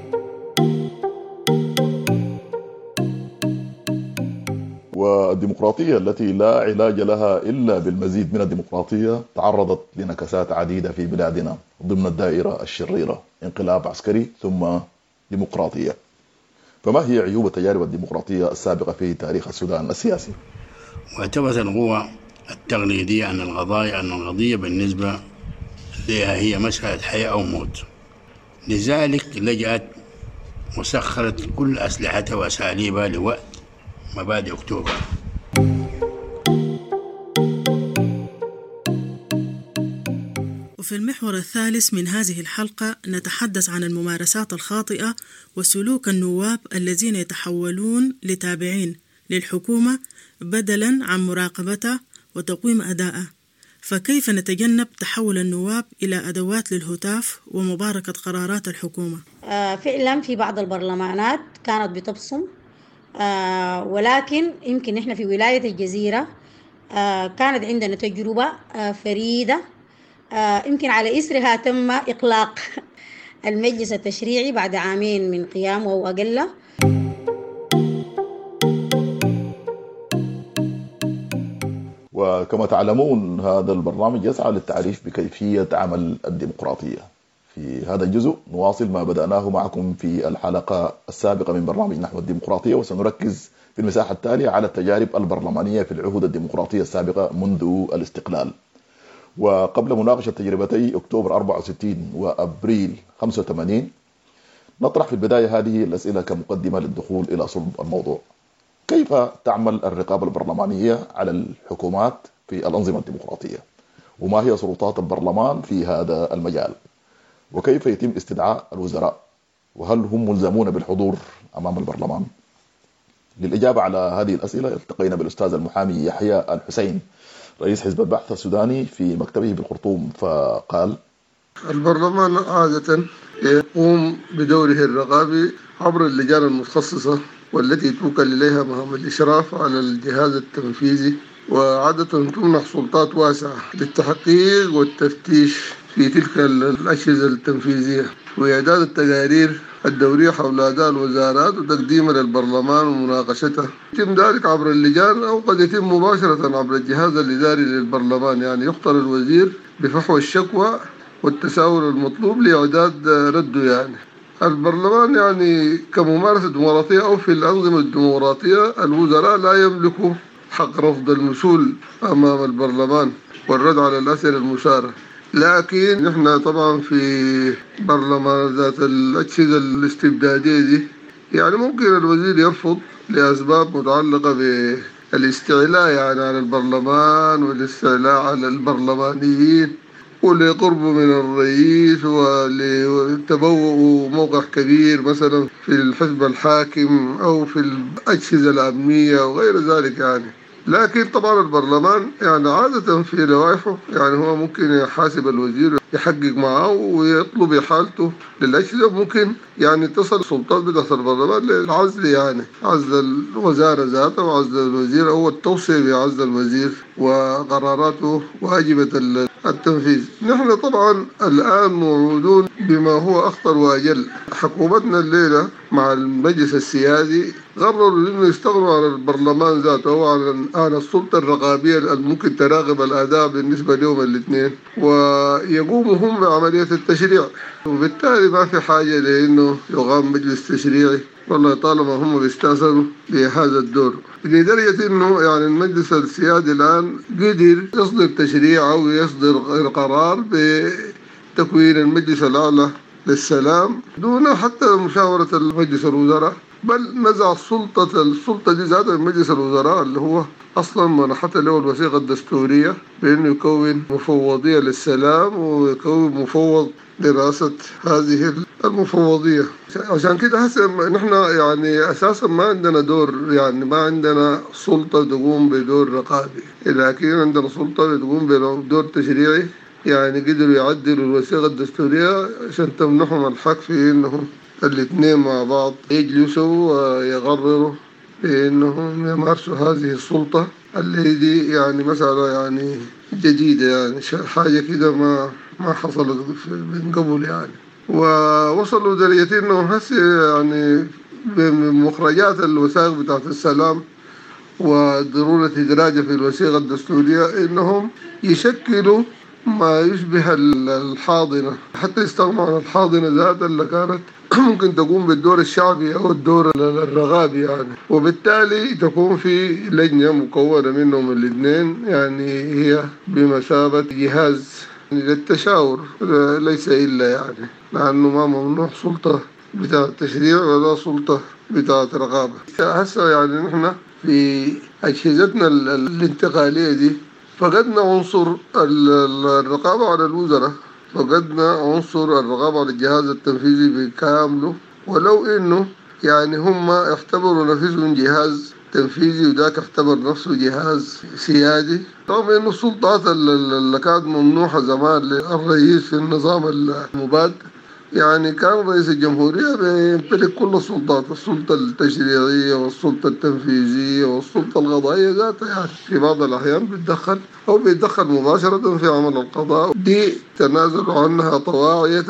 M: والديمقراطية التي لا علاج لها إلا بالمزيد من الديمقراطية تعرضت لنكسات عديدة في بلادنا ضمن الدائرة الشريرة، انقلاب عسكري ثم ديمقراطية. فما هي عيوب التجارب الديمقراطية السابقة في تاريخ السودان السياسي؟
O: واعتبرت القوى التقليدية عن القضايا أن القضية بالنسبة لها هي مسألة حياة أو موت، لذلك لجأت وسخرت كل أسلحتها وأساليبها لوقت مبادئ أكتوبر.
L: وفي المحور الثالث من هذه الحلقة نتحدث عن الممارسات الخاطئة وسلوك النواب الذين يتحولون لتابعين للحكومة بدلاً عن مراقبتها وتقويم أدائها، فكيف نتجنب تحول النواب إلى أدوات للهتاف ومباركة قرارات الحكومة؟
P: آه فعلاً في بعض البرلمانات كانت بتبصم، آه ولكن يمكن إحنا في ولاية الجزيرة آه كانت عندنا تجربة آه فريدة، آه يمكن على إثرها تم إغلاق المجلس التشريعي بعد عامين من قيامه أو أقل.
M: وكما تعلمون هذا البرنامج يسعى للتعريف بكيفية عمل الديمقراطية. في هذا الجزء نواصل ما بدأناه معكم في الحلقة السابقة من برنامج نحو الديمقراطية، وسنركز في المساحة التالية على التجارب البرلمانية في العهود الديمقراطية السابقة منذ الاستقلال. وقبل مناقشة تجربتي أكتوبر أربعة وستين وأبريل خمسة وثمانين نطرح في البداية هذه الأسئلة كمقدمة للدخول إلى صلب الموضوع. كيف تعمل الرقابة البرلمانية على الحكومات في الأنظمة الديمقراطية؟ وما هي سلطات البرلمان في هذا المجال؟ وكيف يتم استدعاء الوزراء؟ وهل هم ملزمون بالحضور أمام البرلمان؟ للإجابة على هذه الأسئلة التقينا بالأستاذ المحامي يحيى الحسين رئيس حزب البحث السوداني في مكتبه بالخرطوم، فقال:
N: البرلمان عادة يقوم بدوره الرقابي عبر اللجان المتخصصة والتي توكل إليها مهام الإشراف على الجهاز التنفيذي، وعادة تمنح سلطات واسعة للتحقيق والتفتيش في تلك الأجهزة التنفيذية وإعداد التقارير الدورية حول أداء الوزارات وتقديمها للبرلمان ومناقشتها. يتم ذلك عبر اللجان أو قد يتم مباشرة عبر الجهاز الإداري للبرلمان، يعني يخطر الوزير بفحوى الشكوى والتساؤل المطلوب لإعداد رده. يعني البرلمان يعني كممارسة ديمقراطية أو في الأنظمة الديمقراطية الوزراء لا يملكوا حق رفض المسؤول أمام البرلمان والرد على الأسئلة المثارة، لكن نحن طبعا في برلمان ذات الأجهزة الاستبدادية دي يعني ممكن الوزير يرفض لأسباب متعلقة بالاستعلاء يعني على البرلمان والاستعلاء على البرلمانيين ولقربه من الرئيس ولتبوء موقع كبير مثلا في الحزب الحاكم أو في الأجهزة الأمنية وغير ذلك يعني. لكن طبعا البرلمان يعني عادة في لوائحه يعني هو ممكن يحاسب الوزير يحقق معه ويطلب إحالته للأجهزة، ممكن يعني تصل السلطات بتاعت البرلمان للعزل، يعني عزل الوزارة ذاتها وعزل الوزير أو التوصية بعزل الوزير وقراراته واجبة التنفيذ. نحن طبعا الآن موعودون بما هو أخطر وأجل. حكومتنا الليلة مع المجلس السيادي قرروا إنه يستغنوا عن البرلمان ذاته وعن عن السلطة الرقابية اللي ممكن تراقب الأداء بالنسبة لهم الاثنين، ويقوموا هم بعملية التشريع، وبالتالي ما في حاجة لأنه يقام مجلس تشريعي والله طالما هم بيستأثروا بهذا الدور، لدرجة إنه يعني المجلس السيادي الآن قدر يصدر تشريع أو يصدر قرار بتكوين المجلس الأعلى للسلام دون حتى مشاورة المجلس الوزراء، بل نزع السلطة السلطة دي ذاتها من مجلس الوزراء اللي هو أصلا منحت له الوثيقة الدستورية بأنه يكون مفوضية للسلام ويكون مفوض دراسة هذه المفوضية. عشان كده هسه نحن يعني أساسا ما عندنا دور، يعني ما عندنا سلطة تقوم بدور رقابي، لكن عندنا سلطة تقوم بدور تشريعي. يعني قدروا يعدلوا الوثيقة الدستورية عشان تمنحهم الحق في إنهم الاثنين مع بعض يجلسوا ويقرروا بأنهم يمارسوا هذه السلطة اللي دي يعني مسألة يعني جديدة، يعني حاجة كده ما ما حصلت من قبل يعني. ووصلوا درجة إنه هسه يعني بمخرجات الوثائق بتاعت السلام وضرورة إدراجها في الوثيقة الدستورية إنهم يشكلوا ما يشبه الحاضنة، حتى يستغنوا عن الحاضنة ذاتها اللي كانت ممكن تقوم بالدور الشعبي أو الدور الرغابي يعني، وبالتالي تكون في لجنة مكونة منهم الاثنين يعني هي بمثابة جهاز للتشاور ليس إلا يعني، لأنه ما ممنوع سلطة بتاعة التشريع ولا سلطة بتاعة رقابة. هسه يعني نحن في أجهزتنا الانتقالية دي فقدنا عنصر الرقابة على الوزراء، فقدنا عنصر الرقابة على الجهاز التنفيذي بكامله، ولو إنه يعني هم اعتبروا نفسهم جهاز تنفيذي وذاك اعتبر نفسه جهاز سيادي، رغم إنه السلطات اللي كانت ممنوحة زمان للرئيس في النظام المباد يعني كان رئيس الجمهورية بيمتلك كل السلطات، السلطة التشريعية والسلطة التنفيذية والسلطة القضائية ذاتها، يعني في بعض الأحيان بيتدخل أو بيتدخل مباشرة في عمل القضاء، دي تنازلوا عنها طواعية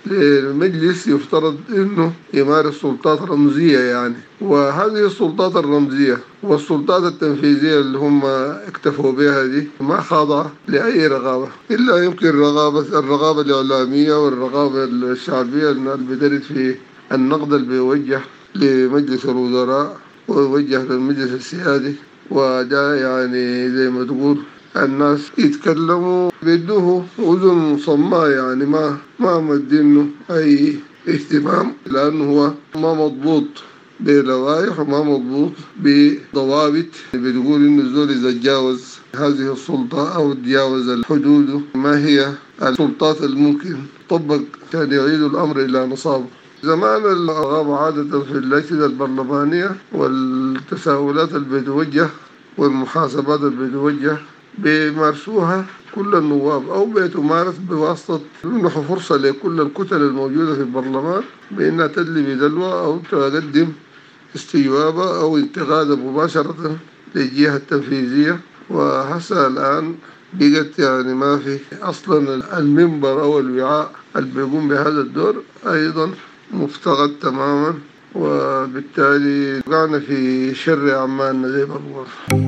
N: للمجلس يفترض إنه يمارس سلطات رمزية يعني. وهذه السلطات الرمزية والسلطات التنفيذية اللي هم اكتفوا بها دي ما خاضعة لأي رقابة، إلا يمكن الرقابة الرقابة الإعلامية والرقابة الشعبية اللي بدرت في النقد اللي بيوجه لمجلس الوزراء ويوجه للمجلس السيادي، وده يعني زي ما تقول الناس يتكلموا بيدوه أذن صماء، يعني ما ما مدينه أي اهتمام لأنه هو ما مضبوط بلوائح وما مضبوط بضوابط بتقول إنه الزول إذا تجاوز هذه السلطة أو تجاوز الحدود ما هي السلطات الممكن تطبق عشان يعيدوا الأمر إلى نصابه. زمان الرقابة عادة في الأجهزة البرلمانية والتساؤلات اللي بتوجه والمحاسبات اللي بتوجه بيمارسوها كل النواب أو بتمارس بواسطة منحوا فرصة لكل الكتل الموجودة في البرلمان بأنها تدلي بدلوة أو تقدم استجوابها أو انتقادها مباشرة للجهة التنفيذية. وحتى الآن بقت يعني ما في أصلا المنبر أو الوعاء اللي بيقوم بهذا الدور أيضا مفتقد تماما، وبالتالي وقعنا في شر أعمالنا زي ما بقول.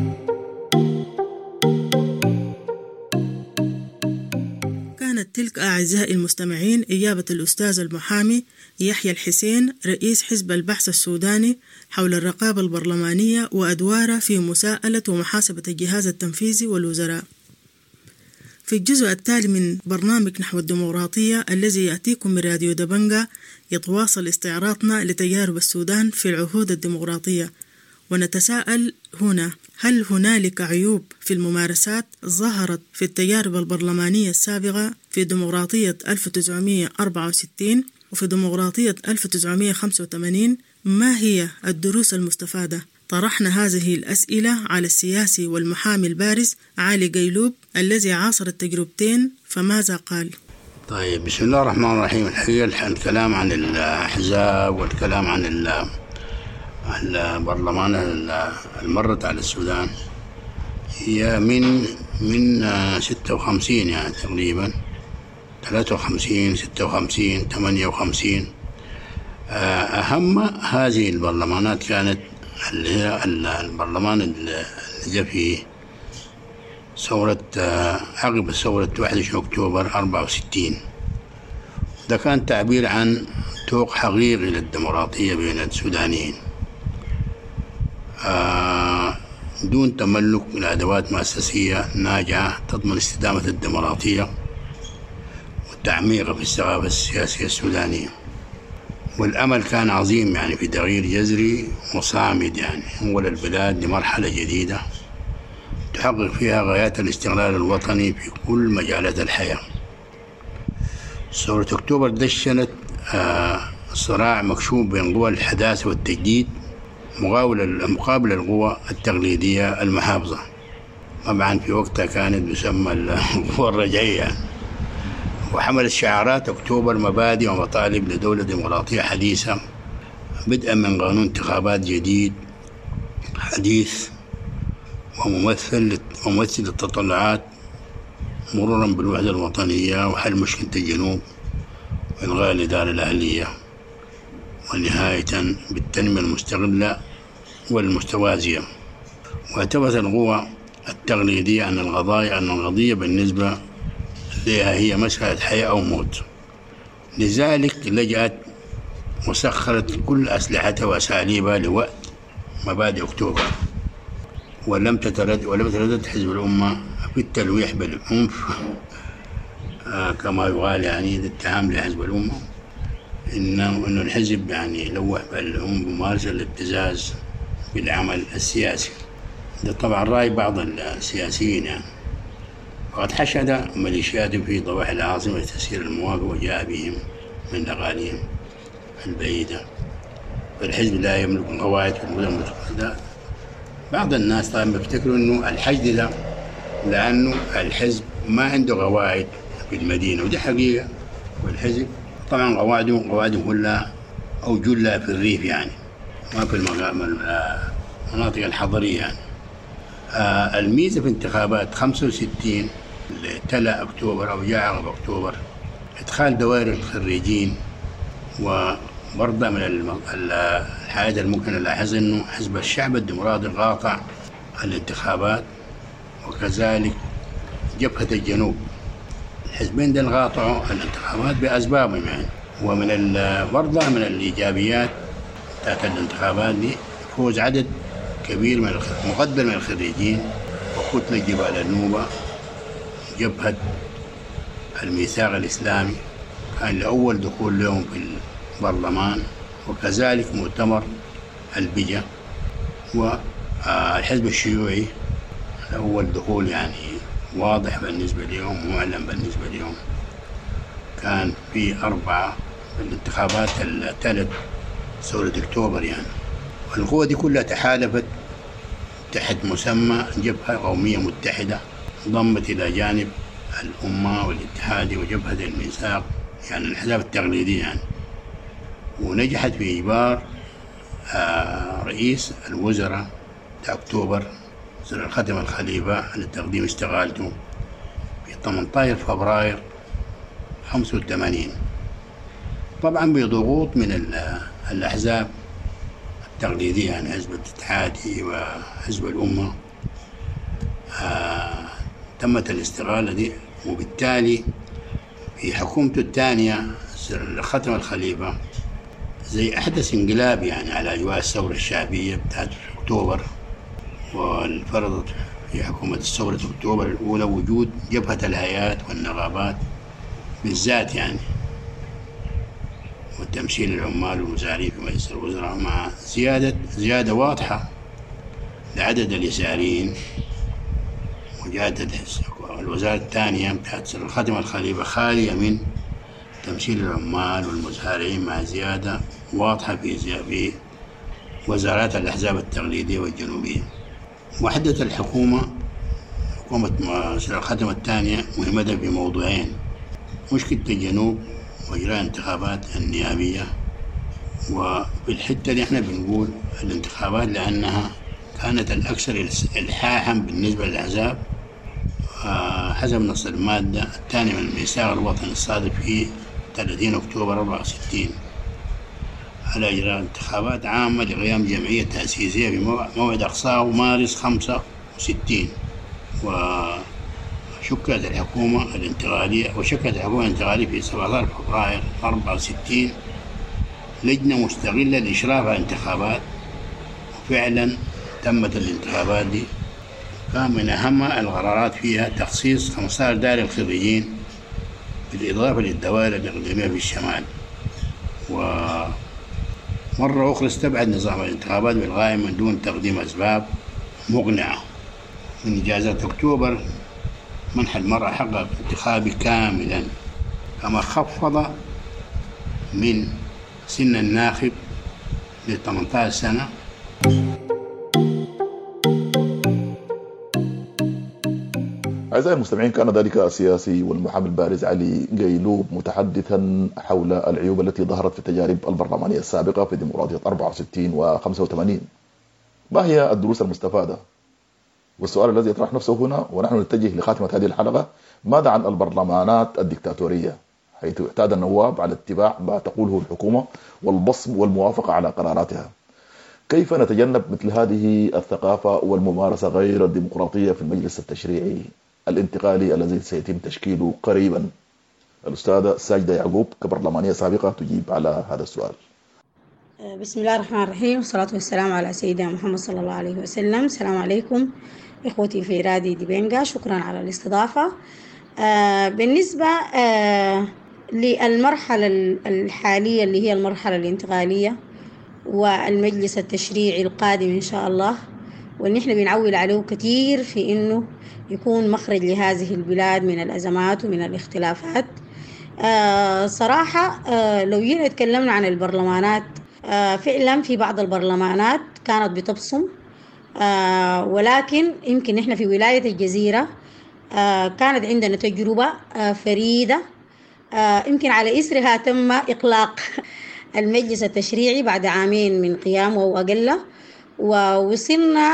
L: كانت تلك أعزائي المستمعين إجابة الأستاذ المحامي يحيى الحسين رئيس حزب البحث السوداني حول الرقابة البرلمانية وأدوارها في مساءلة ومحاسبة الجهاز التنفيذي والوزراء. في الجزء التالي من برنامج نحو الديمقراطية الذي يأتيكم من راديو دبنجا يتواصل استعراضنا لتجارب السودان في العهود الديمقراطية، ونتساءل هنا: هل هنالك عيوب في الممارسات ظهرت في التجارب البرلمانية السابقة في ديمقراطية ألف وتسعمائة وأربعة وستين وفي ديمقراطية ألف وتسعمائة وخمسة وثمانين؟ ما هي الدروس المستفادة؟ طرحنا هذه الأسئلة على السياسي والمحامي البارز علي قيلوب الذي عاصر التجربتين، فماذا قال؟
O: طيب، بسم الله الرحمن الرحيم. الحقيقة الكلام عن الأحزاب والكلام عن البرلمان المرت على السودان هي من من ستة وخمسين يعني تقريبا ثلاثة وخمسين ستة وخمسين ثمانية وخمسين. أهم هذه البرلمانات كانت اللي هي البرلمان اللي جاء في ثورة عقب ثورة واحد وعشرين أكتوبر أربعة وستين. ده كان تعبير عن توق حقيقي للديمقراطية بين السودانيين آه دون تملك لأدوات مؤسسية ناجعة تضمن استدامة الديمقراطية والتعميق في الثقافة السياسية السودانية. والأمل كان عظيم يعني في تغيير جذري وصامد يعني حول البلاد لمرحلة جديدة تحقق فيها غايات الاستقلال الوطني في كل مجالات الحياة. ثورة أكتوبر دشنت آه صراع مكشوف بين قوى الحداثة والتجديد مقابل القوى التقليدية المحافظة. طبعا في وقتها كانت تسمى القوى الرجعية، وحملت شعارات أكتوبر مبادئ ومطالب لدولة ديمقراطية حديثة، بدءا من قانون انتخابات جديد حديث وممثل وممثل التطلعات، مرورا بالوحدة الوطنية وحل مشكلة الجنوب وإلغاء الإدارة الأهلية، ونهاية بالتنمية المستقلة والمتوازية. واعتبرت القوى التقليدية أن القضايا أن القضية بالنسبة لها هي مسألة حياة أو موت، لذلك لجأت وسخرت كل أسلحتها وأساليبها لوقت مبادئ أكتوبر، ولم تتردد ولم تتردد حزب الأمة في التلويح بالعنف آه كما يقال يعني الاتهام لحزب الأمة إنه إنه الحزب يعني لوح بالأمة بممارسة الابتزاز بالعمل السياسي. ده طبعا رأي بعض السياسيين يعني. وقد حشد ميليشيات في ضواحي العاصمة لتسيير المواقف وجاء بهم من أقاليم البعيدة. فالحزب لا يملك قواعد في المدن المتقدمة. بعض الناس طبعا بيفتكروا إنه الحشد ده لأنه الحزب ما عنده قواعد في المدينة، ودي حقيقة. والحزب طبعا قواعده قواعده كلها أو جلها في الريف يعني، ما في المناطق الحضرية يعني. آه الميزة في انتخابات خمسة وستين اللي تلا أكتوبر أو جاء عقب أكتوبر إدخال دوائر الخريجين، وبرضه من الحاجات الممكن نلاحظ إنه حزب الشعب الديمقراطي قاطع الانتخابات، وكذلك جبهة الجنوب. الحزبين دول قاطعوا الانتخابات بأسبابهم يعني. ومن برضه من الإيجابيات بتاعت الانتخابات دي فوز عدد كبير من مقدر من الخريجين وكتلة جبال النوبة. جبهة الميثاق الإسلامي كان لأول دخول لهم في البرلمان، وكذلك مؤتمر البجة. والحزب الشيوعي لأول دخول يعني واضح بالنسبة لهم ومعلن بالنسبة لهم، كان في أربعة بالانتخابات الثالث ثورة أكتوبر يعني. والقوة دي كلها تحالفت تحت مسمى جبهة قومية متحدة، ضمت إلى جانب الأمة والاتحاد وجبهة الميثاق يعني الأحزاب التقليدية يعني، ونجحت في إجبار رئيس الوزراء بتاع أكتوبر سر الختم الخليفة لتقديم استقالته في ثمانية عشر فبراير خمسة وثمانين، طبعا بضغوط من الأحزاب التقليدية، يعني حزب الاتحادي وحزب الأمة. آه تمت الاستقالة دي، وبالتالي في حكومته الثانية سر ختم الخليفة زي أحدث انقلاب يعني على أجواء الثورة الشعبية بتاعت أكتوبر، والفرضت في حكومة الثورة أكتوبر الأولى وجود جبهة الهيئات والنقابات بالذات يعني، وتمثيل العمال والمزارعين في مجلس الوزراء، مع زيادة زيادة واضحة لعدد اليساريين، وجادت الوزارة الثانية بتاعت الختم الخليفة خالية من تمثيل العمال والمزارعين، مع زيادة واضحة في في وزارات الأحزاب التقليدية والجنوبية. وحدت الحكومة حكومة الختم الثانية مهمتها في موضوعين: مشكلة الجنوب وإجراء انتخابات النيابية. وفي الحتة دي احنا بنقول الانتخابات لأنها كانت الأكثر إلحاحا بالنسبة للأحزاب حسب نص المادة الثانية من الميثاق الوطني الصادر في ثلاثين أكتوبر أربعة وستين على إجراء انتخابات عامة لقيام جمعية تأسيسية في موعد أقصاه مارس خمسة وستين. وشكلت الحكومة الانتقالية وشكلت الحكومة الانتقالية في سبعة عشر فبراير أربعة وستين لجنة مستقلة لإشراف على الانتخابات، وفعلا تمت الانتخابات دي. كان من أهم القرارات فيها تخصيص خمسة عشر دائرة الخريجين بالإضافة للدوائر الإقليمية في الشمال. ومرة أخرى استبعد نظام الانتخابات بالغاية من دون تقديم أسباب مقنعة. من إجازة أكتوبر منح المرأة حقها انتخابي كاملا، كما خفض من سن الناخب ل ثمانية عشر سنة.
M: أعزائي المستمعين، كان ذلك السياسي والمحامي البارز علي قيلوب متحدثا حول العيوب التي ظهرت في التجارب البرلمانية السابقة في ديمقراطية أربعة وستين و خمسة وثمانين. ما هي الدروس المستفادة؟ والسؤال الذي يطرح نفسه هنا ونحن نتجه لخاتمة هذه الحلقة: ماذا عن البرلمانات الدكتاتورية، حيث اعتاد النواب على اتباع ما تقوله الحكومة والبصم والموافقة على قراراتها؟ كيف نتجنب مثل هذه الثقافة والممارسة غير الديمقراطية في المجلس التشريعي الانتقالي الذي سيتم تشكيله قريبا؟ الأستاذة ساجدة يعقوب كبرلمانية سابقة تجيب على هذا السؤال.
P: بسم الله الرحمن الرحيم، والصلاة والسلام على سيدنا محمد صلى الله عليه وسلم. السلام عليكم إخوتي في راديو دبنجا، شكرا على الاستضافة. آه بالنسبة آه للمرحلة الحالية اللي هي المرحلة الانتقالية والمجلس التشريعي القادم إن شاء الله، واللي احنا بنعول عليه كتير في إنه يكون مخرج لهذه البلاد من الأزمات ومن الاختلافات. آه صراحة آه لو جينا تكلمنا عن البرلمانات، آه فعلا في بعض البرلمانات كانت بتبصم، آه ولكن يمكن احنا في ولاية الجزيرة آه كانت عندنا تجربة آه فريدة، آه يمكن على إثرها تم إغلاق المجلس التشريعي بعد عامين من قيامه أو أقل، ووصلنا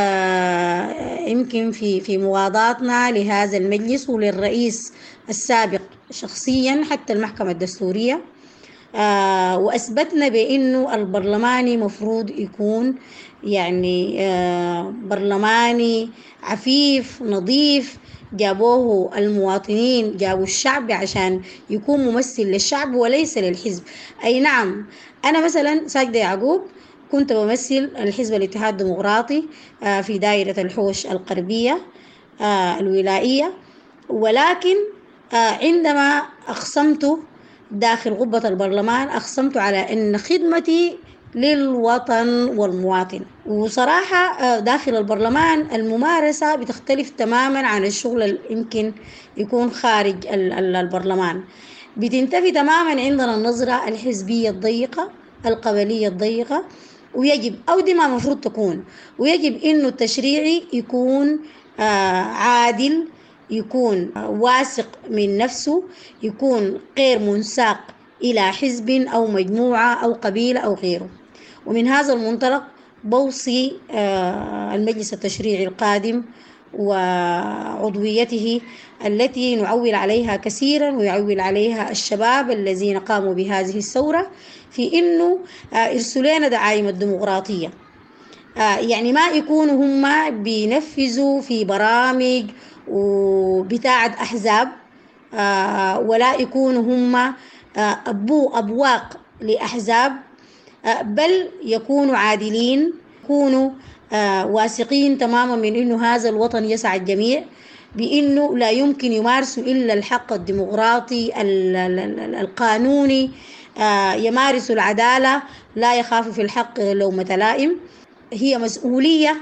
P: يمكن في في مواضعتنا لهذا المجلس وللرئيس السابق شخصيا حتى المحكمة الدستورية، وأثبتنا بأنه البرلماني مفروض يكون يعني برلماني عفيف نظيف، جابوه المواطنين، جابوا الشعب عشان يكون ممثل للشعب وليس للحزب. أي نعم، أنا مثلا ساجدة يعقوب كنت بمثل الحزب الاتحاد الديمقراطي في دائرة الحوش الغربية الولائية، ولكن عندما أقسمت داخل قبة البرلمان أقسمت على أن خدمتي للوطن والمواطن. وصراحة داخل البرلمان الممارسة بتختلف تماما عن الشغل اللي يمكن يكون خارج البرلمان. بتنتفي تماما عندنا النظرة الحزبية الضيقة القبلية الضيقة، ويجب أو دي ما مفروض تكون، ويجب إنه التشريعي يكون عادل، يكون واثق من نفسه، يكون غير منساق إلى حزب أو مجموعة أو قبيلة أو غيره. ومن هذا المنطلق بوصي المجلس التشريعي القادم وعضويته التي نعول عليها كثيرا ويعول عليها الشباب الذين قاموا بهذه الثورة في إنه يرسلوا لنا دعائم الديمقراطية، يعني ما يكونوا هم بينفذوا في برامج وبتاعة أحزاب، ولا يكونوا هم أبو أبواق لأحزاب، بل يكونوا عادلين، يكونوا واثقين تماما من إنه هذا الوطن يسعى الجميع، بإنه لا يمكن يمارسوا إلا الحق الديمقراطي القانوني، يمارس العدالة، لا يخاف في الحق لومة لائم. هي مسؤولية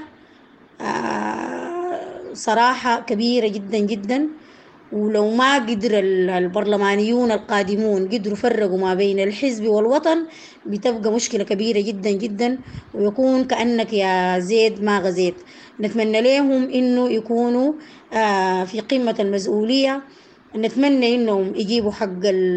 P: صراحة كبيرة جدا جدا، ولو ما قدر البرلمانيون القادمون قدروا فرقوا ما بين الحزب والوطن بتبقى مشكلة كبيرة جدا جدا، ويكون كأنك يا زيد ما غزيت. نتمنى لهم إنه يكونوا في قمة المسؤولية، نتمنى إنهم يجيبوا حق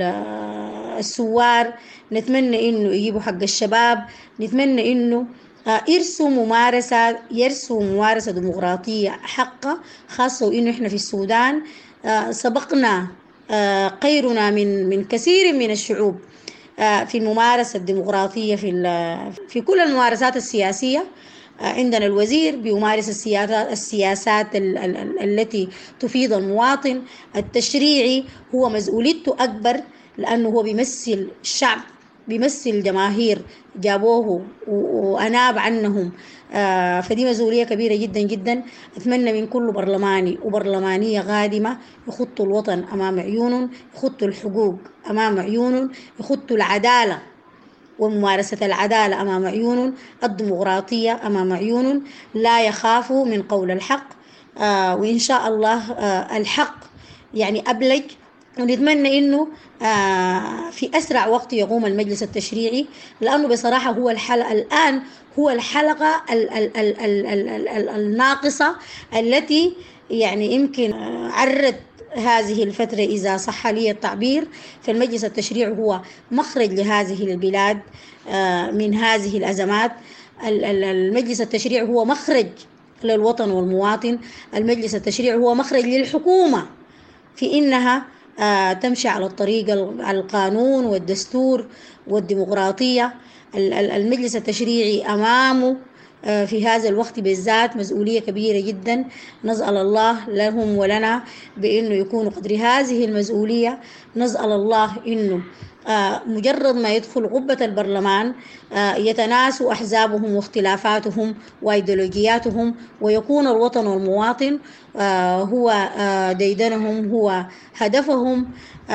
P: السوار، نتمنى إنه يجيبوا حق الشباب، نتمنى إنه يرسوا ممارسة يرسوا ممارسة ديمقراطية حقة، خاصة وإنه إحنا في السودان سبقنا غيرنا من من كثير من الشعوب في الممارسة الديمقراطية في في كل الممارسات السياسية. عندنا الوزير بيمارس السياسات السياسات التي تفيد المواطن، التشريعي هو مسؤوليته أكبر لأنه هو بيمثل الشعب، بيمثل جماهير جابوه وأناب عنهم، فدي مسؤولية كبيرة جدا جدا. أتمنى من كل برلماني وبرلمانية قادمة يخطوا الوطن أمام عيونهم، يخطوا الحقوق أمام عيونهم، يخطوا العدالة وممارسة العدالة أمام عيونهم، الديمقراطية أمام عيونهم، لا يخافوا من قول الحق، وإن شاء الله الحق يعني أبلج. ونتمنى إنه في أسرع وقت يقوم المجلس التشريعي، لأنه بصراحة هو الحلقة الآن هو الحلقة ال ال ال ال ال ال ال الناقصة التي يعني يمكن عرت هذه الفترة إذا صح لي التعبير. فالمجلس التشريعي هو مخرج لهذه البلاد من هذه الأزمات، المجلس التشريعي هو مخرج للوطن والمواطن، المجلس التشريعي هو مخرج للحكومة في إنها تمشي على الطريق القانون والدستور والديمقراطية. المجلس التشريعي أمامه في هذا الوقت بالذات مسؤولية كبيرة جدا، نسأل الله لهم ولنا بأنه يكونوا قدر هذه المسؤولية. نسأل الله أنه مجرد ما يدخل قبة البرلمان يتناسوا أحزابهم واختلافاتهم وإيديولوجياتهم، ويكون الوطن والمواطن هو ديدنهم، هو هدفهم.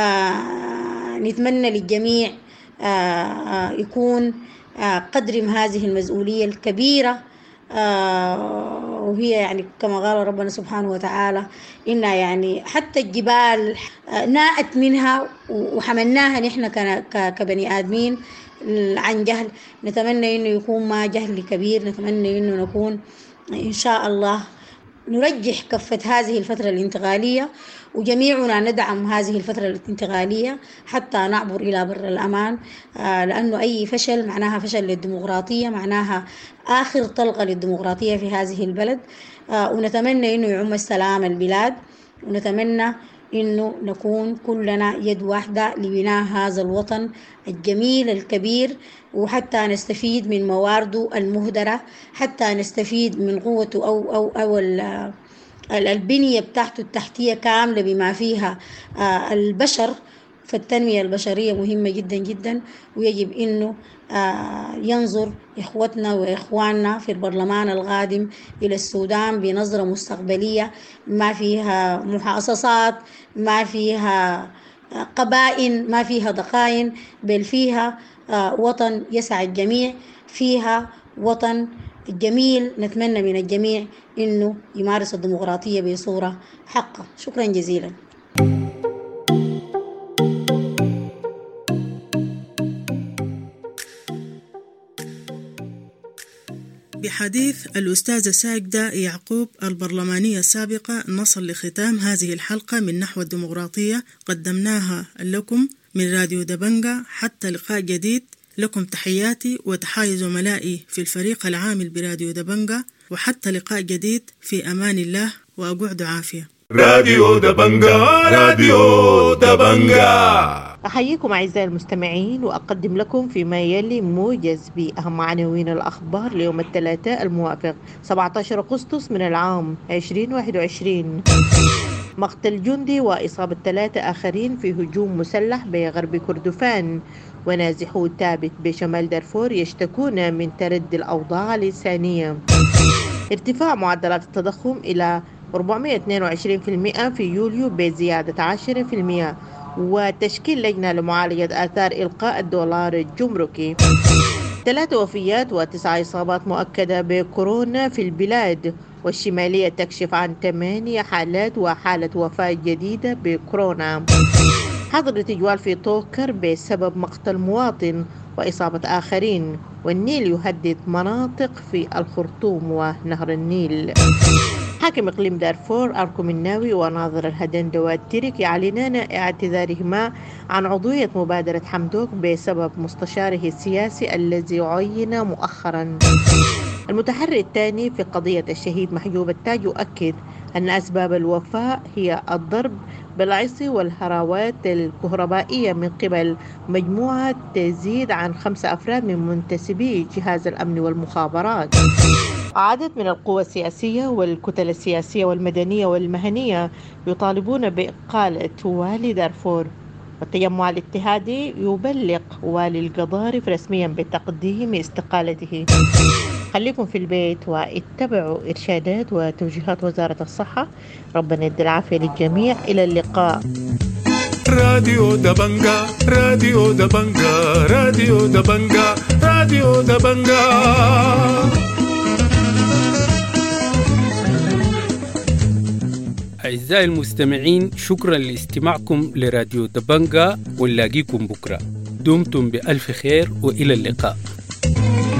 P: نتمنى للجميع يكون قدر من هذه المسؤولية الكبيرة، وهي يعني كما قال ربنا سبحانه وتعالى إن يعني حتى الجبال ناءت منها وحملناها نحن كبني آدمين عن جهل. نتمنى إنه يكون ما جهل كبير، نتمنى إنه نكون إن شاء الله نرجح كفة هذه الفترة الانتقالية، وجميعنا ندعم هذه الفترة الانتقالية حتى نعبر إلى بر الأمان، لأنه أي فشل معناها فشل للديمقراطية، معناها آخر طلقة للديمقراطية في هذه البلد. ونتمنى إنه يعم السلام البلاد، ونتمنى إنه نكون كلنا يد واحدة لبناء هذا الوطن الجميل الكبير، وحتى نستفيد من موارده المهدرة، حتى نستفيد من قوته أو أو أو البنية بتاعته التحتية كاملة بما فيها البشر. فالتنمية البشرية مهمة جدا جدا، ويجب إنه ينظر إخوتنا وإخواننا في البرلمان القادم إلى السودان بنظرة مستقبلية، ما فيها محاصصات، ما فيها قبائل، ما فيها ضغائن، بل فيها وطن يسعى الجميع، فيها وطن جميل. نتمنى من الجميع إنه يمارس الديمقراطية بصورة حقة. شكرا جزيلا.
L: بحديث الأستاذة ساجدة يعقوب البرلمانية السابقة نصل لختام هذه الحلقة من نحو الديمقراطية، قدمناها لكم من راديو دبنجة. حتى لقاء جديد، لكم تحياتي وتحايا زملائي في الفريق العامل براديو دبنجا، وحتى لقاء جديد في أمان الله وأقعد عافية.
A: راديو دبنجا راديو دبنجا.
K: أحييكم أعزائي المستمعين وأقدم لكم فيما يلي موجز بأهم عناوين الأخبار ليوم الثلاثاء الموافق سبعة عشر أغسطس من العام ألفين وواحد وعشرين. مقتل جندي وإصابة ثلاثة آخرين في هجوم مسلح بغرب كردفان، ونازحو تابت بشمال دارفور يشتكون من تردي الأوضاع الإنسانية. ارتفاع معدلات التضخم إلى أربعمائة واثنين وعشرين بالمئة في يوليو بزيادة عشرة بالمئة، وتشكيل لجنة لمعالجة آثار إلقاء الدولار الجمركي. ثلاث وفيات وتسع إصابات مؤكدة بكورونا في البلاد، والشمالية تكشف عن ثمانية حالات وحالة وفاة جديدة بكورونا. حظر تجوال في طوكر بسبب مقتل مواطن وإصابة آخرين، والنيل يهدد مناطق في الخرطوم ونهر النيل. حاكم إقليم دارفور أركم الناوي وناظر الهدن دواترك يعلنان اعتذارهما عن عضوية مبادرة حمدوك بسبب مستشاره السياسي الذي عين مؤخرا. المتحري الثاني في قضية الشهيد محجوب التاج يؤكد أن أسباب الوفاة هي الضرب بالعصي والهراوات الكهربائية من قبل مجموعة تزيد عن خمسة أفراد من منتسبي جهاز الأمن والمخابرات. عدد من القوى السياسية والكتل السياسية والمدنية والمهنية يطالبون بإقالة والي دارفور، والتجمع الاتحادي يبلغ والي القضارف رسميا بتقديم استقالته. خليكم في البيت واتبعوا إرشادات وتوجيهات وزارة الصحة. ربنا يدي العافية للجميع. إلى اللقاء.
A: راديو دبنجا راديو دبنجا راديو دبنجا راديو دبنجا.
Q: أعزائي المستمعين، شكرا لاستماعكم لراديو دبنجا، ونلاقيكم بكرة. دمتم بألف خير وإلى اللقاء.